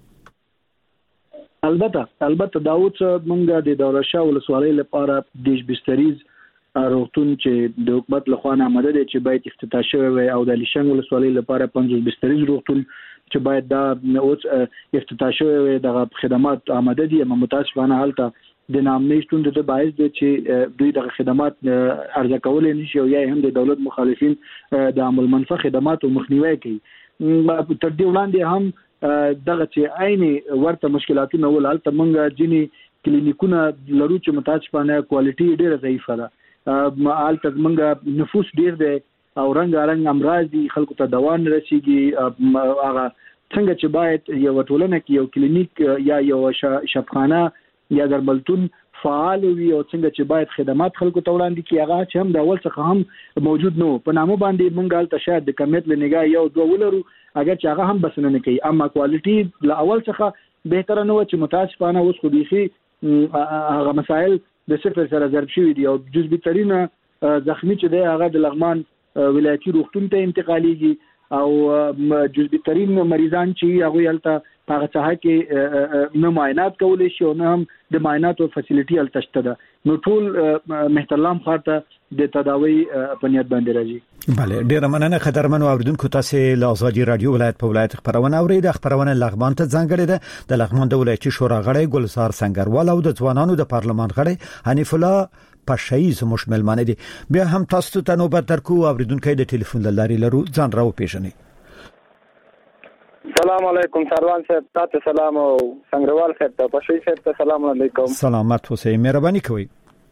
البته داوود مونږه د دولتشاه ولسوالۍ لپاره دیش بستریز روغتون چې د حکومت له خوا آماده دي چې باید افتتاح شوی وي او د لیشنګ ولسوالۍ لپاره 50 بستریز روغتون چې باید دا اوس افتتاح شوی وي د خدمات آماده دي متاسفانه حالت د نامنیشتون د باعث دي چې دوی د خدمات ارزه کول نشي او یا هم د دولت مخالفین د عمل منفعه خدمات او مخنیوي کوي تر دې وړاندې هم دغه چې عیني ورته مشکلاتونه ولالت منګه جني کلینیکونه لرو چې متاسفانه کوالټي ډیره ضعیفه ده حالت منګه نفوس ډیر دی او رنګ امراض دي خلکو ته دوا نه رسیږي هغه څنګه چې باید یو ټولنه کې یو کلینیک یا یو شفاخانه یا درملتون فعال وي او څنګه چې باید خدمات خلکو ته وړاندې کیږي هغه چې هم د اول څخه هم موجود نو په نامو باندې مونږ ته شاید د کمیټ لنګا یو دوه ولرو اگر چې هغه هم بسنه نه کوي اما کوالټي له اول څخه بهتر نه و چې متاسفانه اوس خو بيخي هغه مسائل د صفر سره ضرب شوی دي او جزبي ترينه زخمی چې دی هغه د لغمان ولایتي روغتون ته انتقاليږي او جزبي ترين مریضان چې هغه یلته هغه څه کې نه معاینات کولای شي او نه هم د معایناتو فیسیلیټي التشته ده نو ټول محترم خاطر د تداوی په نیت باندې راځي بله ډیره مننه قدرمنو اوریدونکو تاسو له ازادي رادیو ولایت په ولایت خبرونه اورید خبرونه لغمان ته ځانګړې ده د لغمان د ولایتي شورا غړی ګلزار سنگروال او د ځوانانو د پارلمان غړی حنیف الله پښای زموږ ملمانه دي بیا هم تاسو ته نوبت درکو اوریدونکو د ټلیفون لاري لرو ځان راو پیژنئ السلام علیکم سروان صاحب تاسو سلام او سنگروال صاحب ته پښای صاحب ته سلام علیکم سلامات اوسئ مهرباني کوئ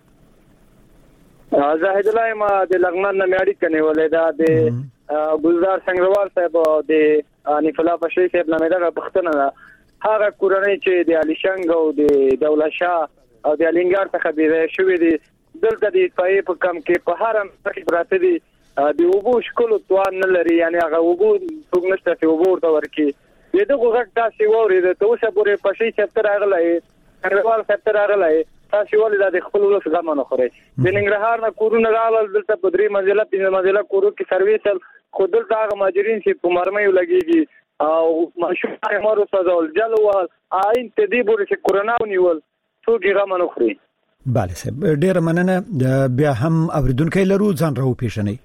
زاهد الله ما د لغمان نه میاړي کنه ولې دا د ګلزار سنگروال صاحب او د حنیف الله پښای صاحب نه دا پښتنه هغه کورنۍ چې د علي شنګ او د دولت شاه او د الینګار څخه بیره شوې دي دلته د پای په کم کې په هرم کې براته دي د وګو شکل توان نه لري یعنی هغه وګو څنګه نشته چې وګو ورته ورکی دغه وخت تاسو وورید ته اوسه پورې پښې چپتر راغلای کډوال چپتر راغلای تاسو ولې د خپل ولس غمنه خوري د ننګرهار نه کورونه راول دلته په درې منزله 3 منزله کورو کې سرویس خو دلته هغه ماجرین چې په مرمۍ لګيږي او ماشومان مارو سزول جلوال آئین تدې پورې چې کورونا ونیول څوک غمنه خوري بله صاحب ډیره مننه بیا هم اوریدونکو لرو ځان راو پیژنئ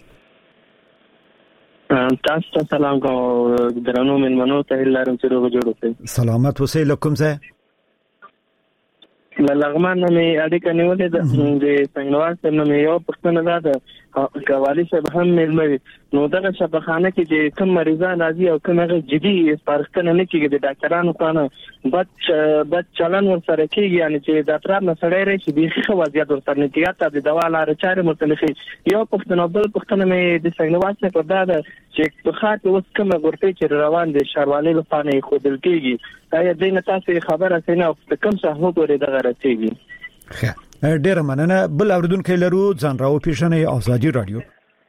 تاسو ته سلام کوم درنو مېلمنو ته لارم چې روغ جوړ اوسئ سلامات اوسئ لکم ځای لغمان مې اړیکه نیولې ده د سنگروال سره مې یو پښتنه ده کوالي صاحب هم مېلمه نو دغه شفاخانه کې چې کوم مریضان راځي او کوم هغه جدي سپارښتنه نه کیږي د ډاکټرانو څخه بد چلن ورسره کیږي یعنی چې د افراد مسړې راشي به خو وضعیت ورسره نه کیږي ته د دوا لاره چارې مختلفي یو پښتنه بل پښتنه مې د سنگروال سره په دا چې په خاطر اوس کوم ورته چې روان دي شاروالي لپاره خو دل کیږي دا دې نه تاسو خبره سينه او کوم څه هو ګوري دغه رسیږي. ډیر مننه. بل اوریدونکو لرو ځان راو پیښنې ازادي رادیو.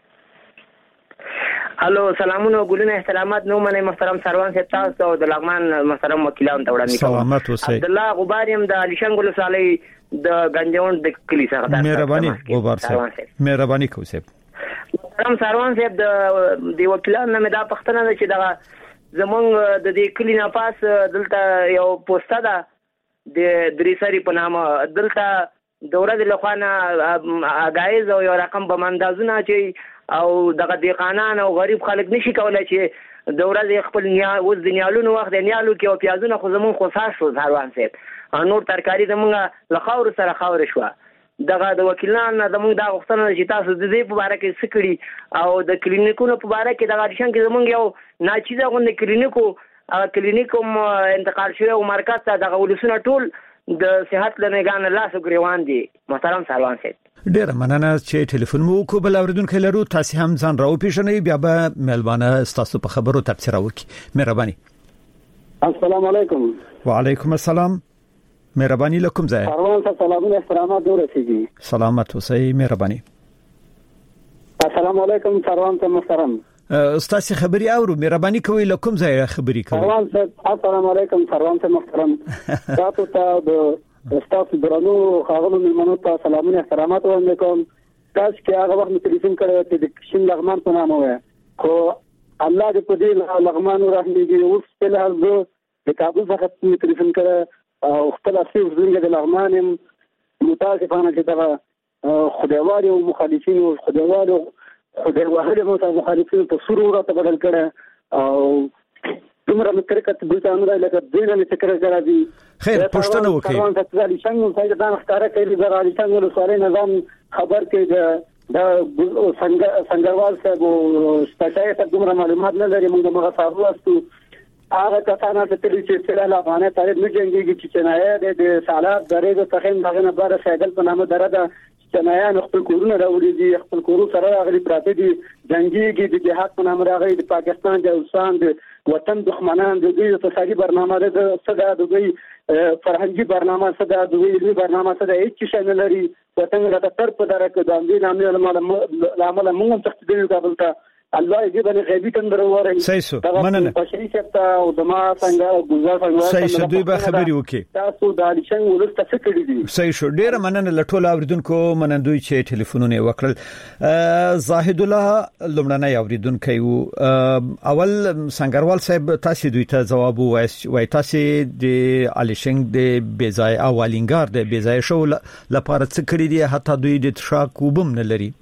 الو سلامونه ګلونه احترامات نو منه محترم سروان صاحب تاسو او د لغمان محترم وکیلان ته وړاندې کوم. سلامات اوسئ. عبد الله غباریم د علشنګ ولسوالۍ د گنجون د کلی څخه تاسو. مهرباني غبار صاحب. مهرباني کوئ. محترم سروان صاحب د وکیلان نه دا پښتنه ده چې دا زمونږ د دې کلی نه پاس دلته یو پوسټه ده د دریسری په نامه دلته دوره د لخوانه غایز او یو رقم به مندازونه چې او دغه دیقانان او غریب خلک نشي کولای چې دوره د خپل اوس د نیالونو وخت د نیالو کې او پیازونه خو زمون خصاص شو سروان صاحب نور ترکاری زمونږ لخاور سره خاور شو دغه د وکیلان زمونږ د غوښتنه چې تاسو د دې په اړه کې سکړي او د کلینیکونو په اړه کې دغه شان کې زمونږ یو ناچیزه غونډه کلینیکوم انتقال شوی او مرکز ته دغه ولسونه ټول د صحت لنګان الله سګریوان دي. محترم سروان صاحب ډیر مننه چې ټلیفون مو کو. بل اوریدونکو لرو تاسو هم ځان راو پیښنې بیا به ملبانه تاسو په خبرو تبصره وکي. مهرباني. السلام علیکم. وعلیکم السلام. مهرباني لكم ځای. سروان صاحب سلامونه احترامات ورسیږي. سلامت اوسئ. مهرباني. السلام علیکم سروان صاحب محترم. استاد خبري اورو مهرباني کوي لكم ځای خبري کوي. سروان صاحب السلام علیکم سروان صاحب محترم. تاسو ته د استاد درنو خاغلو ملمنو ته سلامونه احترامات وړاندې کوم. تاسو کې هغه وخت تلیفون کړی چې د کشین لغمان په نامه وای خو الله دې په دې لغمان ورحمېږي. اوس په لحاظ د کابل څخه تلیفون کړی او خپل اصل زنګ د لغمان متاسفانه چې دا خدایوالي او مخالفین او خدایوالي مخالفین په سرور ته بدل کړي او دومره مترکت بوتانو لکه دینه متکره راځي. خیر پښتنه وکي. ځکه چې څنګه څنګه دا ښکارا کوي د علي څنګه سوالي نظام خبر کې د څنګهوال صاحب او ستاسو ته دومره معلومات نه لري. موږ مغه صاحب واستو هغه کسانه ته چې سره افغانه تاریخ نه جنګيږي چې نه د سالات درې د تخین دغه نه بار سایدل په نامه درده چنایان خپل کورونه راوړي دي خپل کورو سره غلي پراته دي جنگيږي د جهاد په نامه راغلي د پاکستان د اوسان د وطن دښمنان د دوی اقتصادي برنامه د صدا د دوی فرهنګي برنامه صدا د دوی علمي برنامه صدا هیڅ شي نه لري. وطن راته تر په درکه د امنیت عامل موږ تخدیل کابل ته الله دې باندې غیبی تندر وره. صحیح مننه. بشري شپه او دما څنګه گزار څنګه صحیح دوی به خبري وکي. تاسو د علشنګ ولسته فکر دي. صحیح شو. ډیر مننه لټول اوریدونکو منندوی چې ټلیفونونه وکړل. زاهد الله لمړنۍ اوریدونکو اول سنگروال صاحب تاسو دوی ته جواب وای تاسو د علشنګ د بیزای اولینګار د بیزای شو لپاره څه کړی دي حتی دوی د تشاک وبم نه لري.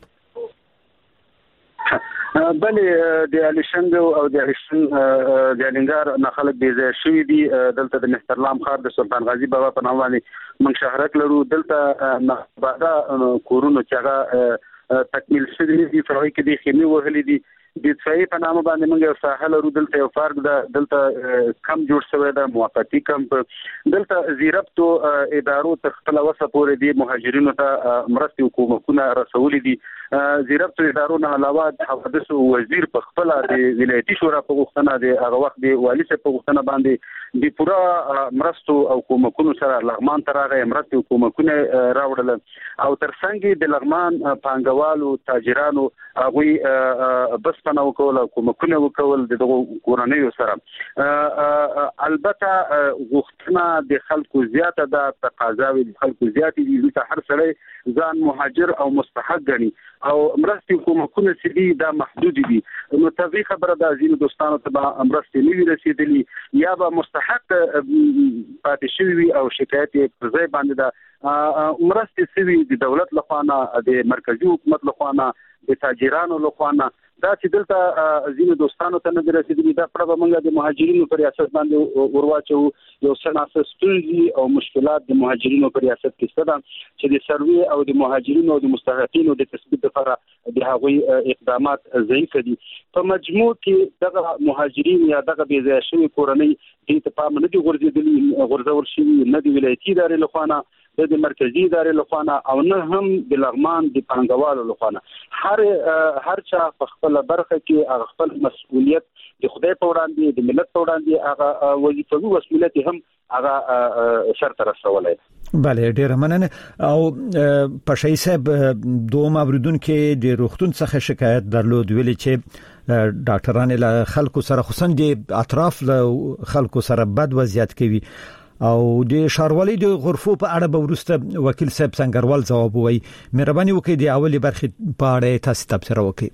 بلې د علشنګ او د علشن د علنګار نه خلک بي ځای شوي دي. دلته د مسترلام خار د سلطان غازی بابا په نامه باندې موږ شهرک لرو. دلته نه بعد کورونو چې هغه تکمیل شوي دي فرعي کې د خیمه وهلې دي د صحیح په نامه باندې موږ یو ساحل لرو. دلته یو پارک دلته کم جوړ شوی دا موافقتي کمپ. دلته زیربتو ادارو تر خپل وسه پورې دي مهاجرینو ته مرستي حکومتونه رسولې دي. زیربتو ادارو نه علاوه حوادث وزیر په خپل د ولایتي شورا په غوښتنه د هغه وخت د والی صاحب په غوښتنه باندې د پورا مرستو او حکومتونو سره لغمان ته راغی مرستي حکومتونه راوړل او ترڅنګ د لغمان پانګوالو تاجرانو هغه بس پناه وکول حکومتونه وکول د کورنیو سره. البته غوښتنه د خلکو زیاته ده تقاضا د خلکو زیاتې دي چې هر سړی ځان مهاجر او مستحق ګڼي او مرستي حکومتونه چې دا محدود دي. نو طبي خبره د ازینو دوستانو ته مرستي نه رسیدلي یا به مستحق پاتې شوی او شکایت پر ځای باندې دا مرستي سوي د دولت لخوا د مرکزی حکومت لخوا د تاجرانو لخوا دا چې دلته ازینو دوستانو ته نه رسیدلي. دا پر موږ د مهاجرینو پر ریاست باندې ورواچو یو سناسه ستونزې او مشکلات د مهاجرینو پر ریاست کې ستاسو چې د سروي او د مهاجرینو او د مستحقینو د تثبیت لپاره د هغوی اقدامات ضعیف دي. په مجموع کې دغه مهاجرین یا دغه بي ځای شوی کورنۍ د تفاهم نه دي غورځول شوی نه د ولایتي ادارې لخوا د مرکزی ادارې لخوا او نه هم د لغمان د پانګوالو لخوا هر چا په خپل برخه کې خپل مسؤلیت د خدای په وړاندې د ملت په وړاندې هغه وظیفوي مسؤلیت هم هغه شرط رسولای. بله ډیر مننه. او پشای صاحب دوه اوریدون کې د روغتون څخه شکایت درلود ویلي چې ډاکټران له خلکو سره خصوصا د اطراف له خلکو سره بد وضعیت کوي او د شاروالي د غرفو په اړه به ورسته وکیل صاحب سنگروال جواب وایي. مهرباني وکړئ د اولی برخې په اړه تاسو تبصره وکړئ.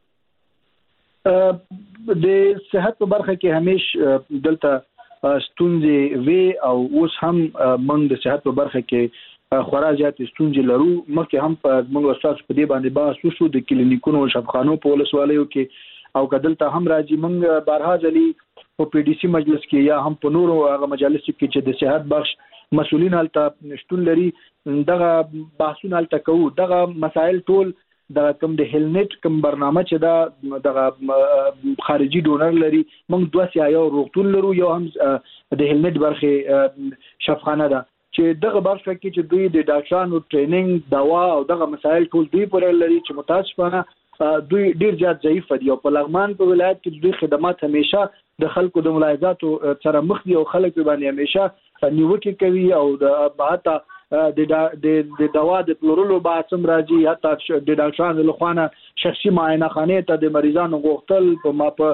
د صحت په برخه کې همیش دلته ستونزې وی او اوس هم موږ د صحت په برخه کې خورا زیات ستونزې لرو. مخکې هم په موږ استاد په دې باندې بحث وشو د کلینیکونو او شفاخانو په ولسوالیو کې او کدلته هم راځي. موږ بارها ځلي په پی ډي سي مجلس کې یا هم په نورو هغه مجالس کې چې د صحت بخش مسؤلین هلته شتون لري دغه بحثونه هلته کوو. دغه مسائل ټول د کوم د هیلنت کوم برنامه چې دا د خارجي ډونر لري موږ دوه سیايو روغتون لرو یو هم د هیلنت برخه شفاخانه ده چې دغه برخه کې چې دوی د ډاکټرانو ټریننګ دوا او دغه مسائل ټول دوی پر لري چې متاسفانه دوی ډیر زیات ضعیف دي او په لغمان په ولایت کې دوی خدمات همیشه د خلکو د ملاحظاتو سره مخ دي او خلک باندې همیشه نیوکه کوي او د باتا د دوا د پلورلو باسم راځي حتی د ډاکټرانو له خوا شخصي معاینه خانه ته د مریضانو غوښتل په ما په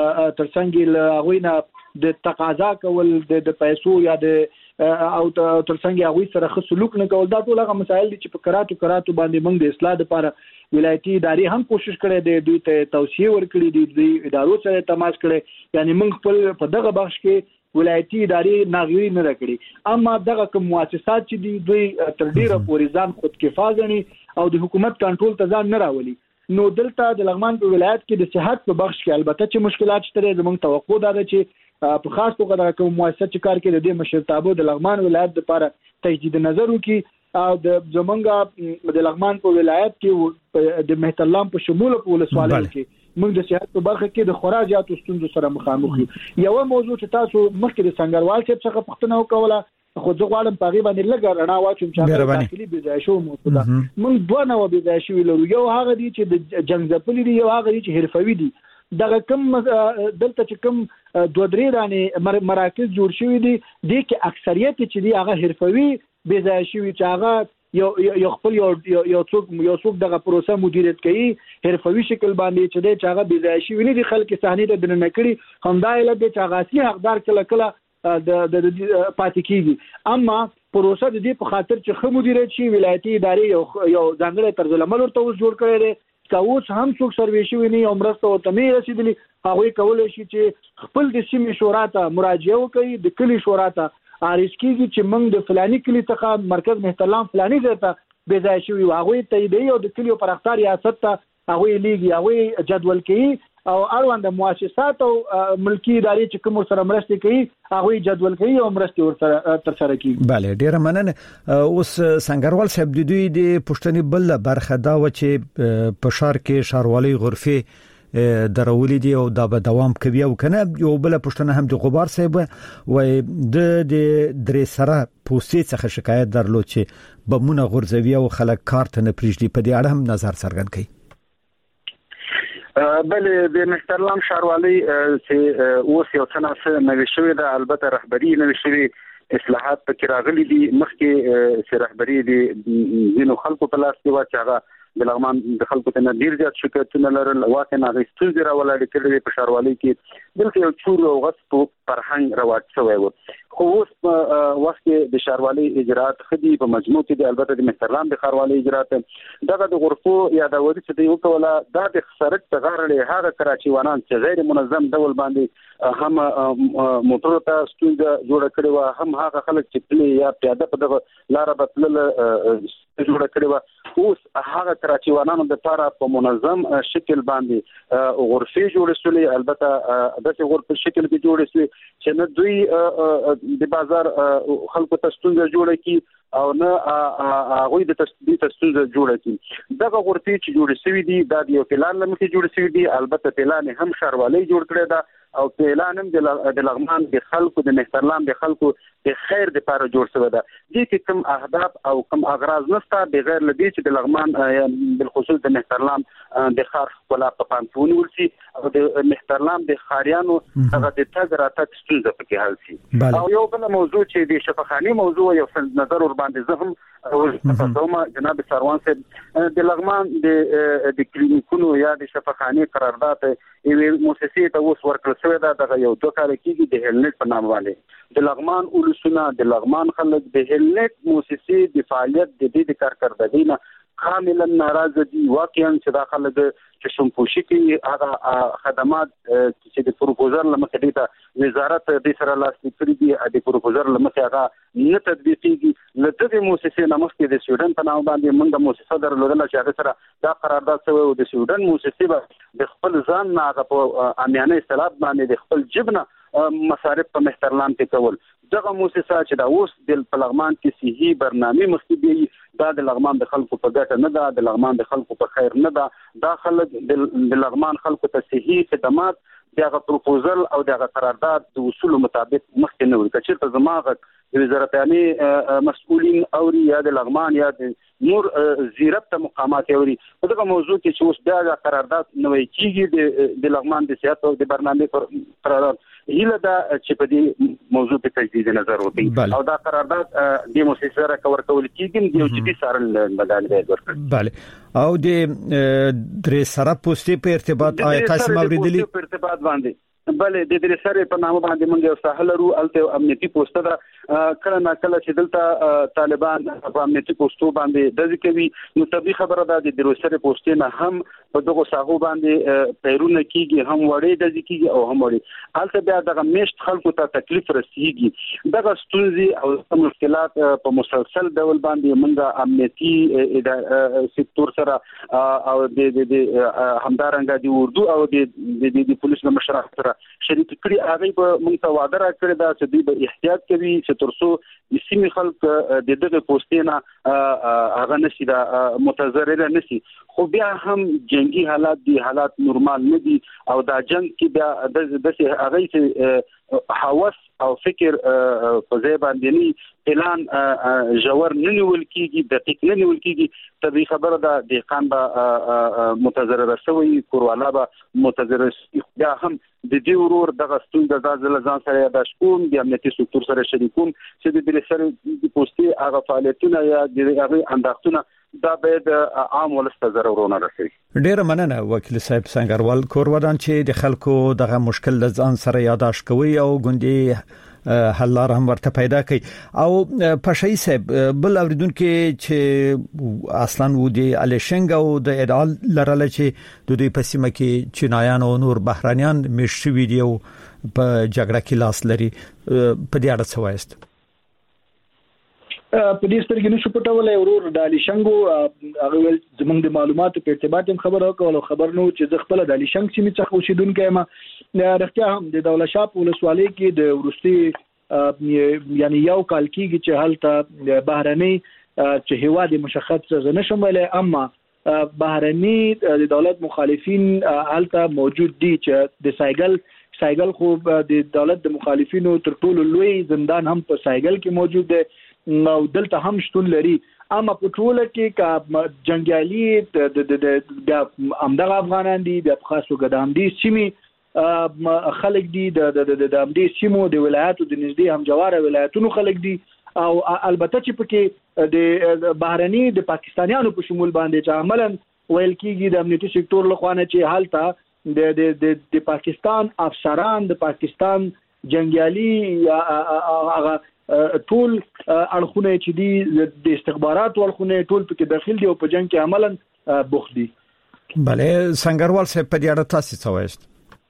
ترڅنګ له غوینه د تقاضا کول د پیسو یا د او ترڅنګ هغه سره خو سلوک نه کول. دا ټول هغه مسایل دي چې په کراتو باندې موږ د اصلاح لپاره ولایتي ادارې هم کوشش کړي دي دوی ته توصیه ورکړي دي دوی ادارو سره تماس کړي یعنی موږ خپل په دغه بخش کې ولایتي ادارې ناغوي نه کړي اما دغه کوم مؤسسات چې دي دوی تر ډیره پورې ځان خود کفایت غني او د حکومت کنټرول ته ځان نه راولي. نو دلته د لغمان په ولایت کې د صحت په بخش کې البته چې مشکلات شته زموږ توقع ده چې په خاص توګه د کوم مؤسسه چې کار کوي د مشرتابه د لغمان ولایت لپاره تجدید نظر وکړي او د زمونږ د لغمان په ولایت کې د مهترلام په شمول په ولسوالۍ کې موږ د صحت په برخه کې د خورا زیاتو ستونزو سره مخامخ یو. یو موضوع چې تاسو مخکې د سنگروال څخه پوښتنه وکوله خو زه غواړم په غیبه باندې لګ رڼا واچوم چې داخلي بيځایشو موضوع موږ دوه نوع بيځایشو لرو. یو هغه دي چې د جنگ ځپلي دي یو هغه دي چې حرفوي دي. دغه کم دلته چې کم دوه درې رانه مراکز جوړ شوي دي د کې اکثریت چې دي هغه حرفوي بيځایشو چې هغه یو خپل یو څوک دغه پروسه مدیریت کوي حرفوي شکل باندې چې هغه بيځایشو نه دي خلک صحنه ته دننه کړي همدا له د چاغاسي حقدار کله د پاتې کیږي. اما پروسه د دې په خاطر چې خو مدیریت شي ولایتي ادارې یو ځانګړی طرز العمل ورته جوړ کړی دی کاوڅ هم څوک سروې شوی نه او مرسته ورته نه رسیدلی هغه کولای شي چې خپل د سیمې شورا ته مراجعه وکړي د کلی شورا ته اړیس کیږي چې موږ د فلاني کلی څخه مرکز مهترلام فلاني ځای ته بيځای شوی هغه ته دی او د کلیو پر اختیار ریاست ته هغه لیږي هغه جدول کوي او اړوند مؤسسات او ملکی ادارې چې کوم سره مرسته کوي هغه جدول کوي او مرسته ورسره تر سره کوي. bale ډیر مننه. اوس سنگروال صاحب د دوی د پښتني بل برخه دا و چې په شهر کې شاروالي غرفه درولې دي او دا به دوام کوي او کنه یو بل پښتنه هم د غبار صاحب و د درې سره پوسټ څخه شکایت درلود چې بمونه غرزوي او خلک کارت نه پریږدي په دې اړه هم نظر څرګند کړي. بل د مهترلام شاروالي چې اوس یو څه نوې شوې ده البته رهبری نوې شوې اصلاحات پکې راغلي دي مخکې چې رهبری دي دینو خلکو په لاس کې واچ هغه د لغمان د خلکو ته ډیر زیات شکایتونه لرل واکه نه غوښتل راولل کېږي په شاروالي کې بلکې یو چور او غصب فرهنګ رواج شوی و. خو اوس وخت د شاروالي اجرات خدي په مجموع کې د البته د مهترلام د شاروالي اجرات دغه د غرفو یا د ودی چې دی وکوله دا د خسارت تغارلې هغه کراچیوانان چې غیر منظم ډول باندې هم موټر ته ستونزه جوړه کړې و هم هغه خلک چې پلی یا پیاده په دغه لار بتل جوړه کړې و اوس هغه کراچیوانانو د لپاره په منظم شکل باندې غرفه جوړې شولې البته د غرفه شکل کې جوړې شوې چې نه دوی د بازار خلکو ته ستونزه جوړه کی او نه هغه د تشدید ستونزه جوړه کی. دغه غرفه چې جوړې شوې دي دا د یو پلان لمخې جوړې شوې دي البته پلان هم شاروالي جوړ کړی دا او اعلان هم د لغمان د خلکو د مهترلام د خلکو د خیر د لپاره جوړ شوی ده. دې کې کوم اهداف او کوم اغراض نشته بغیر لدی چې د لغمان بالخصوص د مهترلام د خار ولا په پانفونی ورسي او د مهترلام د خاریانو هغه د تګ راتګ ستونزه پکې حل شي. او یو بل موضوع چې د شفاخاني موضوع یو نظر ور باندې زهم او جناب سروان صاحب د لغمان د کلینیکونو یا د شفاخاني قرارداد یو مؤسسه ته اوس ورکړل شوی دا د یو 2 کال کېږي د هلنټ په نام باندې د لغمان اولسونه د لغمان خلک د هلنټ مؤسسه د فعالیت د دې کارکردګۍ نه کاملا ناراضه دي. واقعا چې دا خلک چې شمپوشي کې هغه خدمات چې د پروپوزل لمخې د وزارت د سره لاس کړی دي د پروپوزل لمخې هغه نه تطبیقيږي. لته مؤسسه نامخې د سویډن په نام باندې موږ مؤسسه درلودل چې هغه سره دا قرارداد شوی او د سویډن مؤسسه د خپل ځان نه هغه په امیانه اصطلاح باندې د خپل جبنه مصارف په مهترلام کې کول. دغه مؤسسه چې دا اوس د لغمان کې صحیح برنامه مخکې دا د لغمان د خلکو په ګټه نه ده، د لغمان د خلکو په خیر نه ده. دا خلک د لغمان خلکو ته صحیح خدمات دغه پروپوزل او دغه قرارداد د اصول مطابق مخکې نه ورکړي. چې زماغه د وزارت عامه مسؤلین او یا د لغمان یا د نور زیرت مقامات اوري په دغه موضوع کې چې اوس د قرارداد نوې کیږي د لغمان د سیاست او د برنامه قرارداد هیله دا چې په دې موضوع په تجدید نظر وکړي او دا قرارداد د مؤسسه سره کور کول کیږي د یو جدي سارل بدل ورکړي. بله او د درې سره پوسټي په ارتباط تاسو موریدلی په ارتباط باندې بله د دې سره په نامه باندې موږ یو ساحل ورو الته امنیتي پوسټ ده کله نه کله چې دلته طالبان په امنیتي پوسټو باندې د ذکروي نو طبي خبره ده د دې سره پوسټ نه هم په دغه ساحو باندې پیرونه کیږي هم وړي د ذکیږي او هم وړي الته بیا دغه مشت خلکو ته تکلیف رسیږي. دغه ستونزې او مشکلات په مسلسل ډول باندې موږ امنیتي سکتور سره او د همدارنګه د اردو او د پولیس مشرانو سره شریک کړي. هغه په موږ ته وعده راکړی دا چې دوی به احتیاط کوي چې ترڅو د سیمې خلک د دغه پوسټینه هغه نشي دا متضرر نشي. خو بیا هم جنگي حالات نورمال نه دي او دا جنگ کې بیا د هغه چې حواس او فکر په ځای باندې نه اعلان جوړ نه نیول کیږي دقیق نه نیول کیږي. طبي خبره ده دهقان به متضرر شوی کوروالا به متضرر بیا هم د دې ورور دغه ستونزه د ځان سره یاداش کوم د امنیتي سکتور سره شریکوم چې د دې سره د پوسټي هغه فعالیتونه یا د هغه انداختونه دا باید عام ولست ضرورونه رسي. ډیر مننه وکیل صاحب سنگروال کورودان چې د خلکو دغه مشکل د ځان سره یاداش کوي او ګوندي حل لار هم ورته پیدا کوي. او پشای صاحب بل اوریدونکو چې اصلا و دي الیشنګ او د ادعال لرله چې د دوی په سیمه کې چینایان او نور بهرانيان مشي ویډیو په جګړه کې لاس لري په دې اړه څه وایست؟ په دې سترګې نشو پټولای ورور د الیشنګو هغه زمونږ د معلوماتو په ارتباط هم خبر راکول خبر نو چې زه خپل د الیشنګ سیمې څخه اوسیدونکو ما رښتیا هم د دولت شاه ولسوالۍ کې د ورستي یعنی یو کال کېږي چې هلته بهرني چې هواد مشخص زنه شموله اما بهرني د دولت مخالفین هلته موجود دي چې د سایګل خو د دولت د مخالفینو تر ټولو لوی زندان هم په سایګل کې موجود دی نو دلته هم شتون لري. اما په ټوله کې کا جنگیالي د امدغه افغانان دي د خاصو ګدام دي سیمې خلک دي د امدې سیمو د ولایتو د نږدې هم جواره ولایتونو خلک دي او البته چې پکې د بهرني د پاکستانیانو په شمول باندې چې عملاً ویل کېږي د امنیتي سکتور لخوا نه چې حالته د پاکستان افسران د پاکستان جنگیالي هغه ټول اړخونه چې دي د استخبارات ولخونه ټول پکې داخل دي او په جنگ کې عملاً بوخت دي. بله سنگروال صاحب په دې اړه تاسو څه وایست؟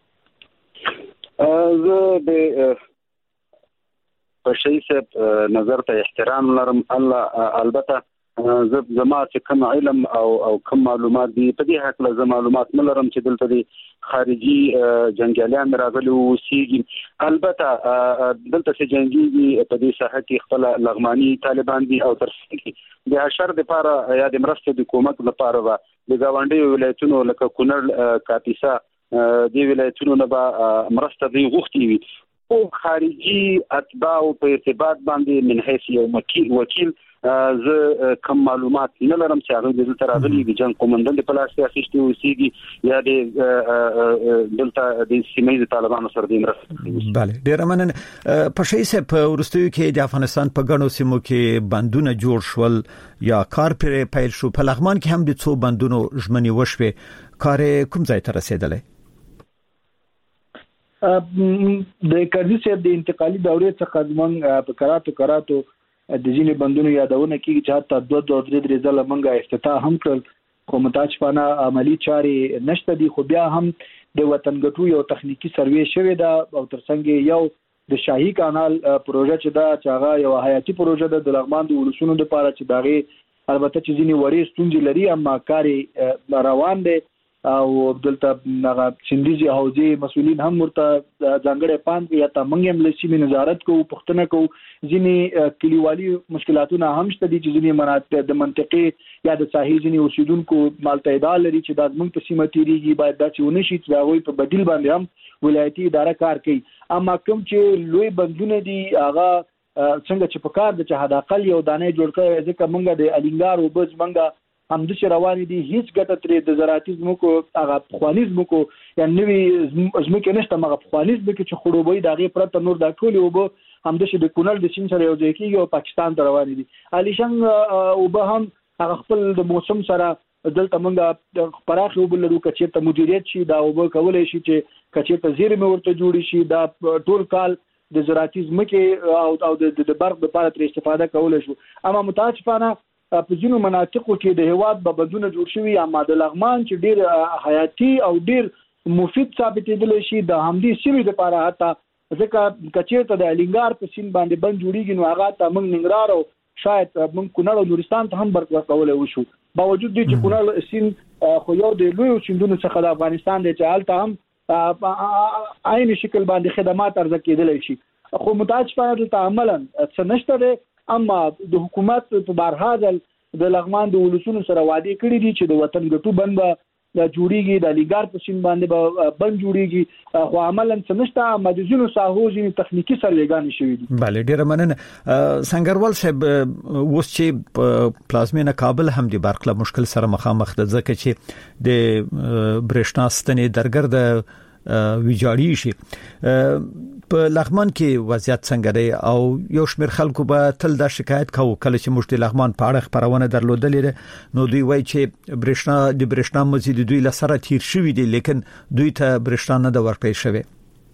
زه د پښې صاحب نظر ته احترام لرم. الله البته زما چې کوم علم او کوم معلومات دي په دې حق له معلومات نه لرم چې دلته دي خارجي جنگیالان راغلي وسیږي. البته دلته چې جنگي په دې ساحه کې خپل لغماني طالبان دي او ترڅ کې د اشر د لپاره یا د مرستې د حکومت لپاره د گاونډي ولایتونو لکه کونړ کاپیسا د ولایتونو نه به مرسته دی غوښتي وي او خارجي اتباع په ارتباط باندې من حيث یو وکیل زه کوم معلومات نه لرم چې هغه د تراغلي د جنگ قومندان په لاس کې اخیستي اوسېږي یا د دلته د سیمې طالبانو سره د مرسته. بله ډیر مننه. پښې سه په ورستیو کې د افغانستان په ګڼو سیمو کې بندونه جوړ شول یا کار پرې پیل شو. په لغمان کې هم د څو بندونو ژمنې وشوه. کار کوم ځای ته رسیدلی؟ د کرزي صاحب د انتقالي دورې څخه زمونږ په کراتو د ځینې بندونو یادونه کیږي چې حتی 2-3 ځله منګه افتتاح هم کړل خو متاسفانه عملی چارې نشته دي. خو بیا هم د وطن ګټو یو تخنیکی سروې شوې ده او ترڅنګ یو د شاهي کانال پروژه چې دا چې هغه یو حیاتي پروژه ده د لغمان د ولسونو لپاره چې داغه البته چې ځینې وړې ستونزې لري اما کار روان دی او دلته هغه چنديزي حوزې مسؤلین هم ورته ځانګړي پام کوي یا موږ هم لسیمه نظارت کوو پښتنه کوو. ځینې کلیوالي مشکلاتونه هم شته دي چې ځینې مناطق د منطقې یا د ساحل ځینې اوسیدونکو مالته لري چې د موږ په سیمه تیریږي باید دا چې ونشي چې هغه په بدیل باندې هم ولایتي اداره کار کوي. اما کوم چې لوی بندونه دي هغه څنګه چې په کار د چې حد اقل یو دانه جوړ کړي ځکه موږ د الینګار او بز موږ هم د رواني دي هیڅ ګټه ترې د زراعتیزمو کو هغه خوانیزمو کو یا نوی زمکه نشته مغه خوانیزم کې چې خړوبې دغه پرته نور د ټولي او هم د کونل د سیم سره یو ځای کېږي او پاکستان ته روان دي. الیشن او به هم هغه خپل د موسم سره دلته موږ پراخ او بل لرو چې ته مدیریت شي دا او به کولای شي چې کچې ته زیرمه ورته جوړی شي دا ټول کال د زراعتیزم کې او د برق لپاره تر استفاده کولای شو. اما متاسفانه په ځینو مناطقو کې د هواد په بدونه جوړ شوی اما د لغمان چې ډیر حیاتي او ډیر مفید ثابتېدل شي د همدې سیمې لپاره حتی ځکه کچېرته د الینګار په سین باندې بند جوړیږي نو هغه ته موږ ننګرهار او شاید موږ کونړ او نورستان ته هم برق ورکولای وشو باوجود دې چې کونړ سین خو یو د لوی سیندونو څخه د افغانستان د چالت هم عین شکل باندې خدمات ارزه کېدل شي. خو متاسفانه د عملاً څه نشته اما د حکومت په بارحاضل د لغمان د ولسونو سره وعده کړی دي چې د وطن ګټو بند به جوړیږي د لیګار په سین باندې به بند جوړیږي خو عملاً څنګه اما د ځینو ساحو ځینې تخنیکی سرلګان شوی دي. بله ډیر مننه. سنگروال صاحب اوس چې پلازمینه کابل هم د برق له مشکل سره مخامخ ده ځکه چې د برېښنا ستنې درګرد ویجاړی شي. په لغمان کې وضعیت څنګه دی او یو شمېر خلکو به تل دا شکایت کوي کله چې موږ د لغمان په اړه خبرونه درلودلې نو دوی وایي چې برېښنا مزید دوی لسره تیر شوی دی لیکن دوی ته برېښنا نه د ورکړې شوی.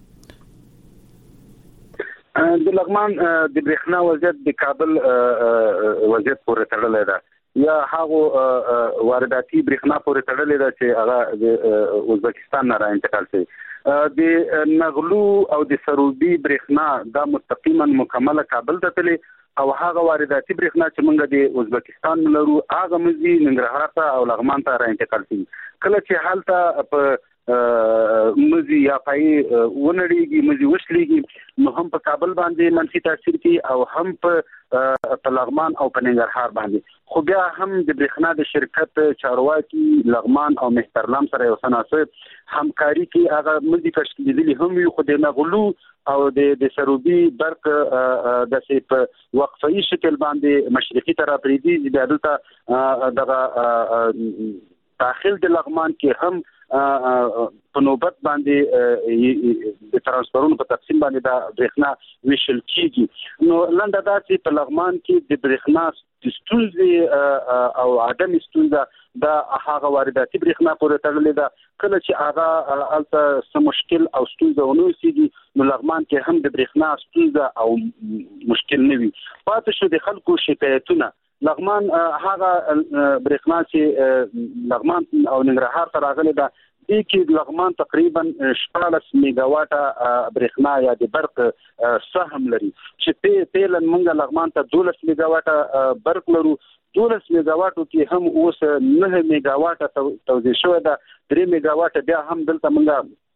د لغمان د برېښنا وضعیت د کابل وضعیت پورې تړلې ده یا هغه وارداتي برېښنا پورې تړلې ده چې هغه د ازبکستان نه را انتقال شي. د نغلو او د سروبي برېښنا دا مستقیما مکمله کابل ته تللی او هغه وارداتي برېښنا چې موږ د ازبکستان لرو هغه مزي ننګرهار ته او لغمان ته را انتقال شي. کله چې حالت په مزي یا پای ونړيږي مزي وشليږي نو هم په کابل باندې منفي تاثیر کوي او هم په لغمان او په ننګرهار باندې. خو بیا هم د برېښنا د شرکت چارواکي لغمان او مهترلام سره یو تناسب همکاري کوي هغه مزي تشکیلېدلي هم یو خو د نغلو او د سروبي برق د په وقفي شکل باندې مشرقي طرف ریدي د دلته دغه داخل د لغمان کې هم په نوبت باندې د ترانسفورونو په تقسیم باندې د برېښنا ویشل کیږي. نو لنډه دا چې په لغمان کې د برېښنا ستونزې او عدم ستونزه د هغه وارداتي برېښنا پورې تړلې ده. کله چې هغه الته سم مشکل او ستونزه ونوسېږي نو لغمان کې هم د برېښنا ستونزه او مشکل نه وي. پاتې شو د خلکو شکایتونه لغمان هغه برېښنا چې لغمان او ننګرهار ته راغلي ده دې کې لغمان تقریبا 14 میگاواټه برېښنا یا د برق سهم لري چې تیلن موږ لغمان ته 12 میگاواټه برق لرو. 12 میگاواټو کې هم اوس 9 میگاواټه توزیع شوې ده 3 میگاواټه بیا هم دلته موږ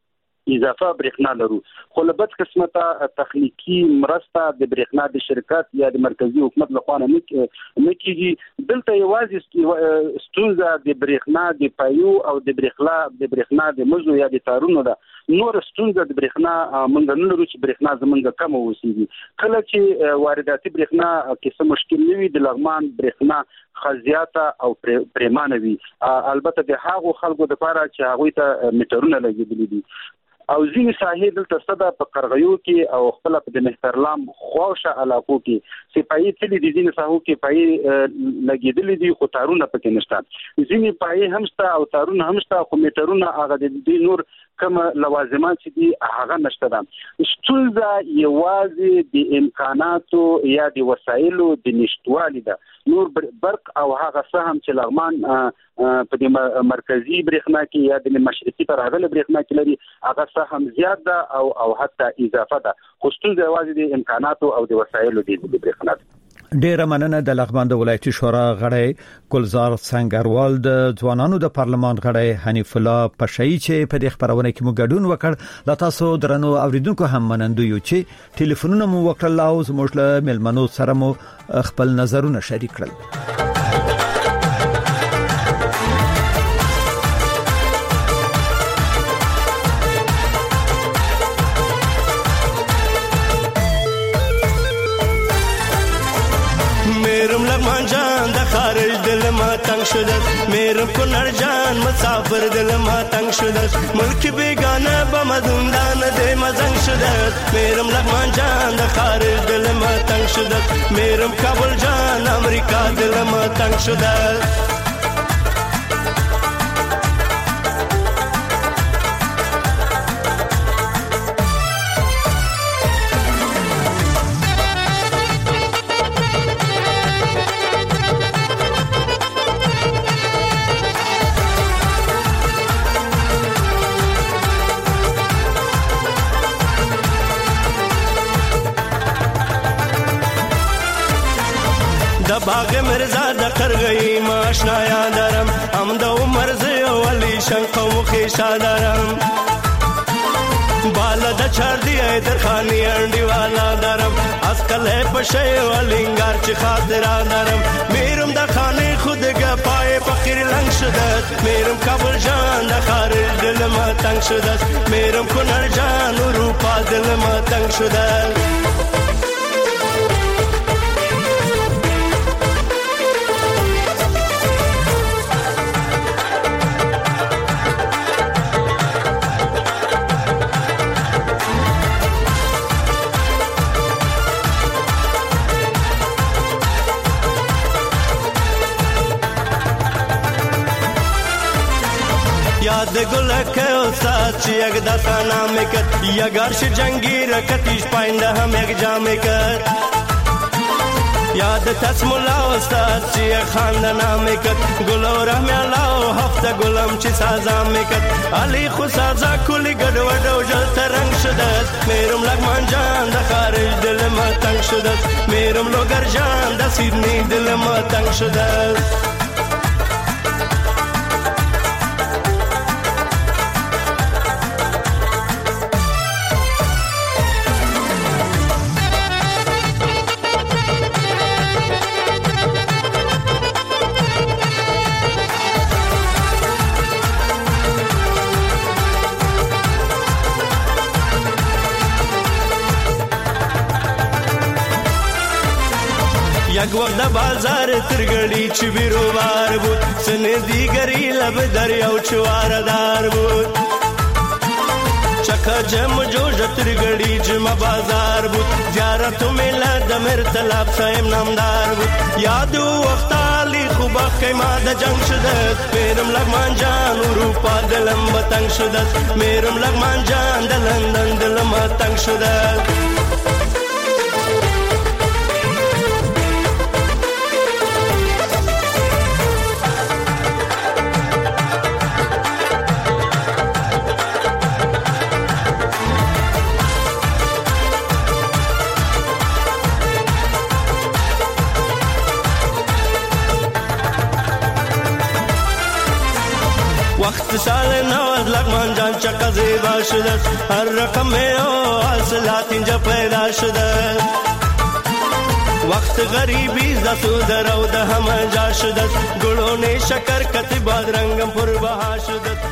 اضافه برېښنا لرو. خو له بد قسمته تخنیکی مرسته د برېښنا د شرکت یا د مرکزی حکومت لخوا نه کیږي. دلته یوازې ستونزه د برېښنا د پایو او د برېښنا د مزو یا د تارونو ده. نور ستونزه د برېښنا مونږ نه لرو چې برېښنا زمونږ کم اوسېږي. کله چې وارداتي برېښنا کې څه مشکل نه وي د لغمان برېښنا خزیاته او پریمانه وي. البته د هغو خلکو لپاره چې هغوی ته میټرونه لګېدلي دي او ځینې ساحې دلته صدا په قرغیو کې او خپل په د مهترلام خوشه علاقو کې سپایي تلي دي. ځینې ساحو کې پای لګېدلې دي خو تارونه پکې نشته. ځینې پای هم شته او تارونه هم شته خو میټرونه هغه د دې نور کوم لوازمات چې دي هغه نشته ده. ستونزه یوازې د امکاناتو یا د وسایلو د نشټوالي ده. نور برق او هغه سهم چې لغمان په د مرکزی برېښنا کې یا د مشرقي پرهغله برېښنا کې لري هغه سهم زیات ده او حتی اضافه ده. خو ستونزه یوازې د امکاناتو او د وسایلو د برېښنا ده. ډیره مننه د لغمان د ولایتي شورا غړی ګلزار سنگروال د ځوانانو د پارلمان غړی حنیف الله پشایی چې په دې خبرونه کې مو ګډون وکړ. لا تاسو درنو اوریدونکو هم منندو یو چې ټلیفونونه مو وکړل او زموږ له ملمنو سره مو خپل نظرونه شریک کړل. تنگ شده میرم کنر جان مسافر دل ما تنگ شده ملک بیگانه با مدوندان ده مزنگ شده میرم لغمان جان ده خارج دل ما تنگ شده میرم کابل جان امریکا دل ما تنگ شده. باغ مرزا د قرغی ماشنا یادرم هم د عمر زه ولی شنقو خیشا دارم بالا د چار دی در خانی انډی والا دارم اسکل پشه ولینګار چې خاطر دارم میرم د خانه خود گپای فقیر لنگ شده میرم کابل جان د خارج دل ما تنگ شده میرم کنر جان اروپا دل ما تنگ شده. یاد گلک استاد چی یک دستا نام کرد یا گرش جنگی رکتیش پاینده هم یک جام کرد یاد تسمولا استاد چی یک خانده نام کرد گل و رحم الله هفته گلم چی سازا میکرد علی خو سازا کلی گد و دو جل ترنگ شده میرم لغمان جان ده خارج دل ما تنگ شده میرم لوگر جان ده سیدنی دل ما تنگ شده. یک وقت بازار ترگڑی چی بیروبار بود سن دیگری لب دریاو چواردار بود چکا جم جوش ترگڑی جم بازار بود زیارتو میلا دمر طلاب سایم نامدار بود یادو وقتالی خوبا خیما دا جنگ شدت میرم لغمان جان اروپا دلم بتنگ شدت میرم لغمان جان دا لندن دلم بتنگ شدت. وقت سال نو از لغمان جان چقدر زیبا شده هر رقم او حاصلات اینجا پیدا شده وقت غریبی زسو در او ده همه جا شده گلونه شکر کتی بادرنگم پر بها شده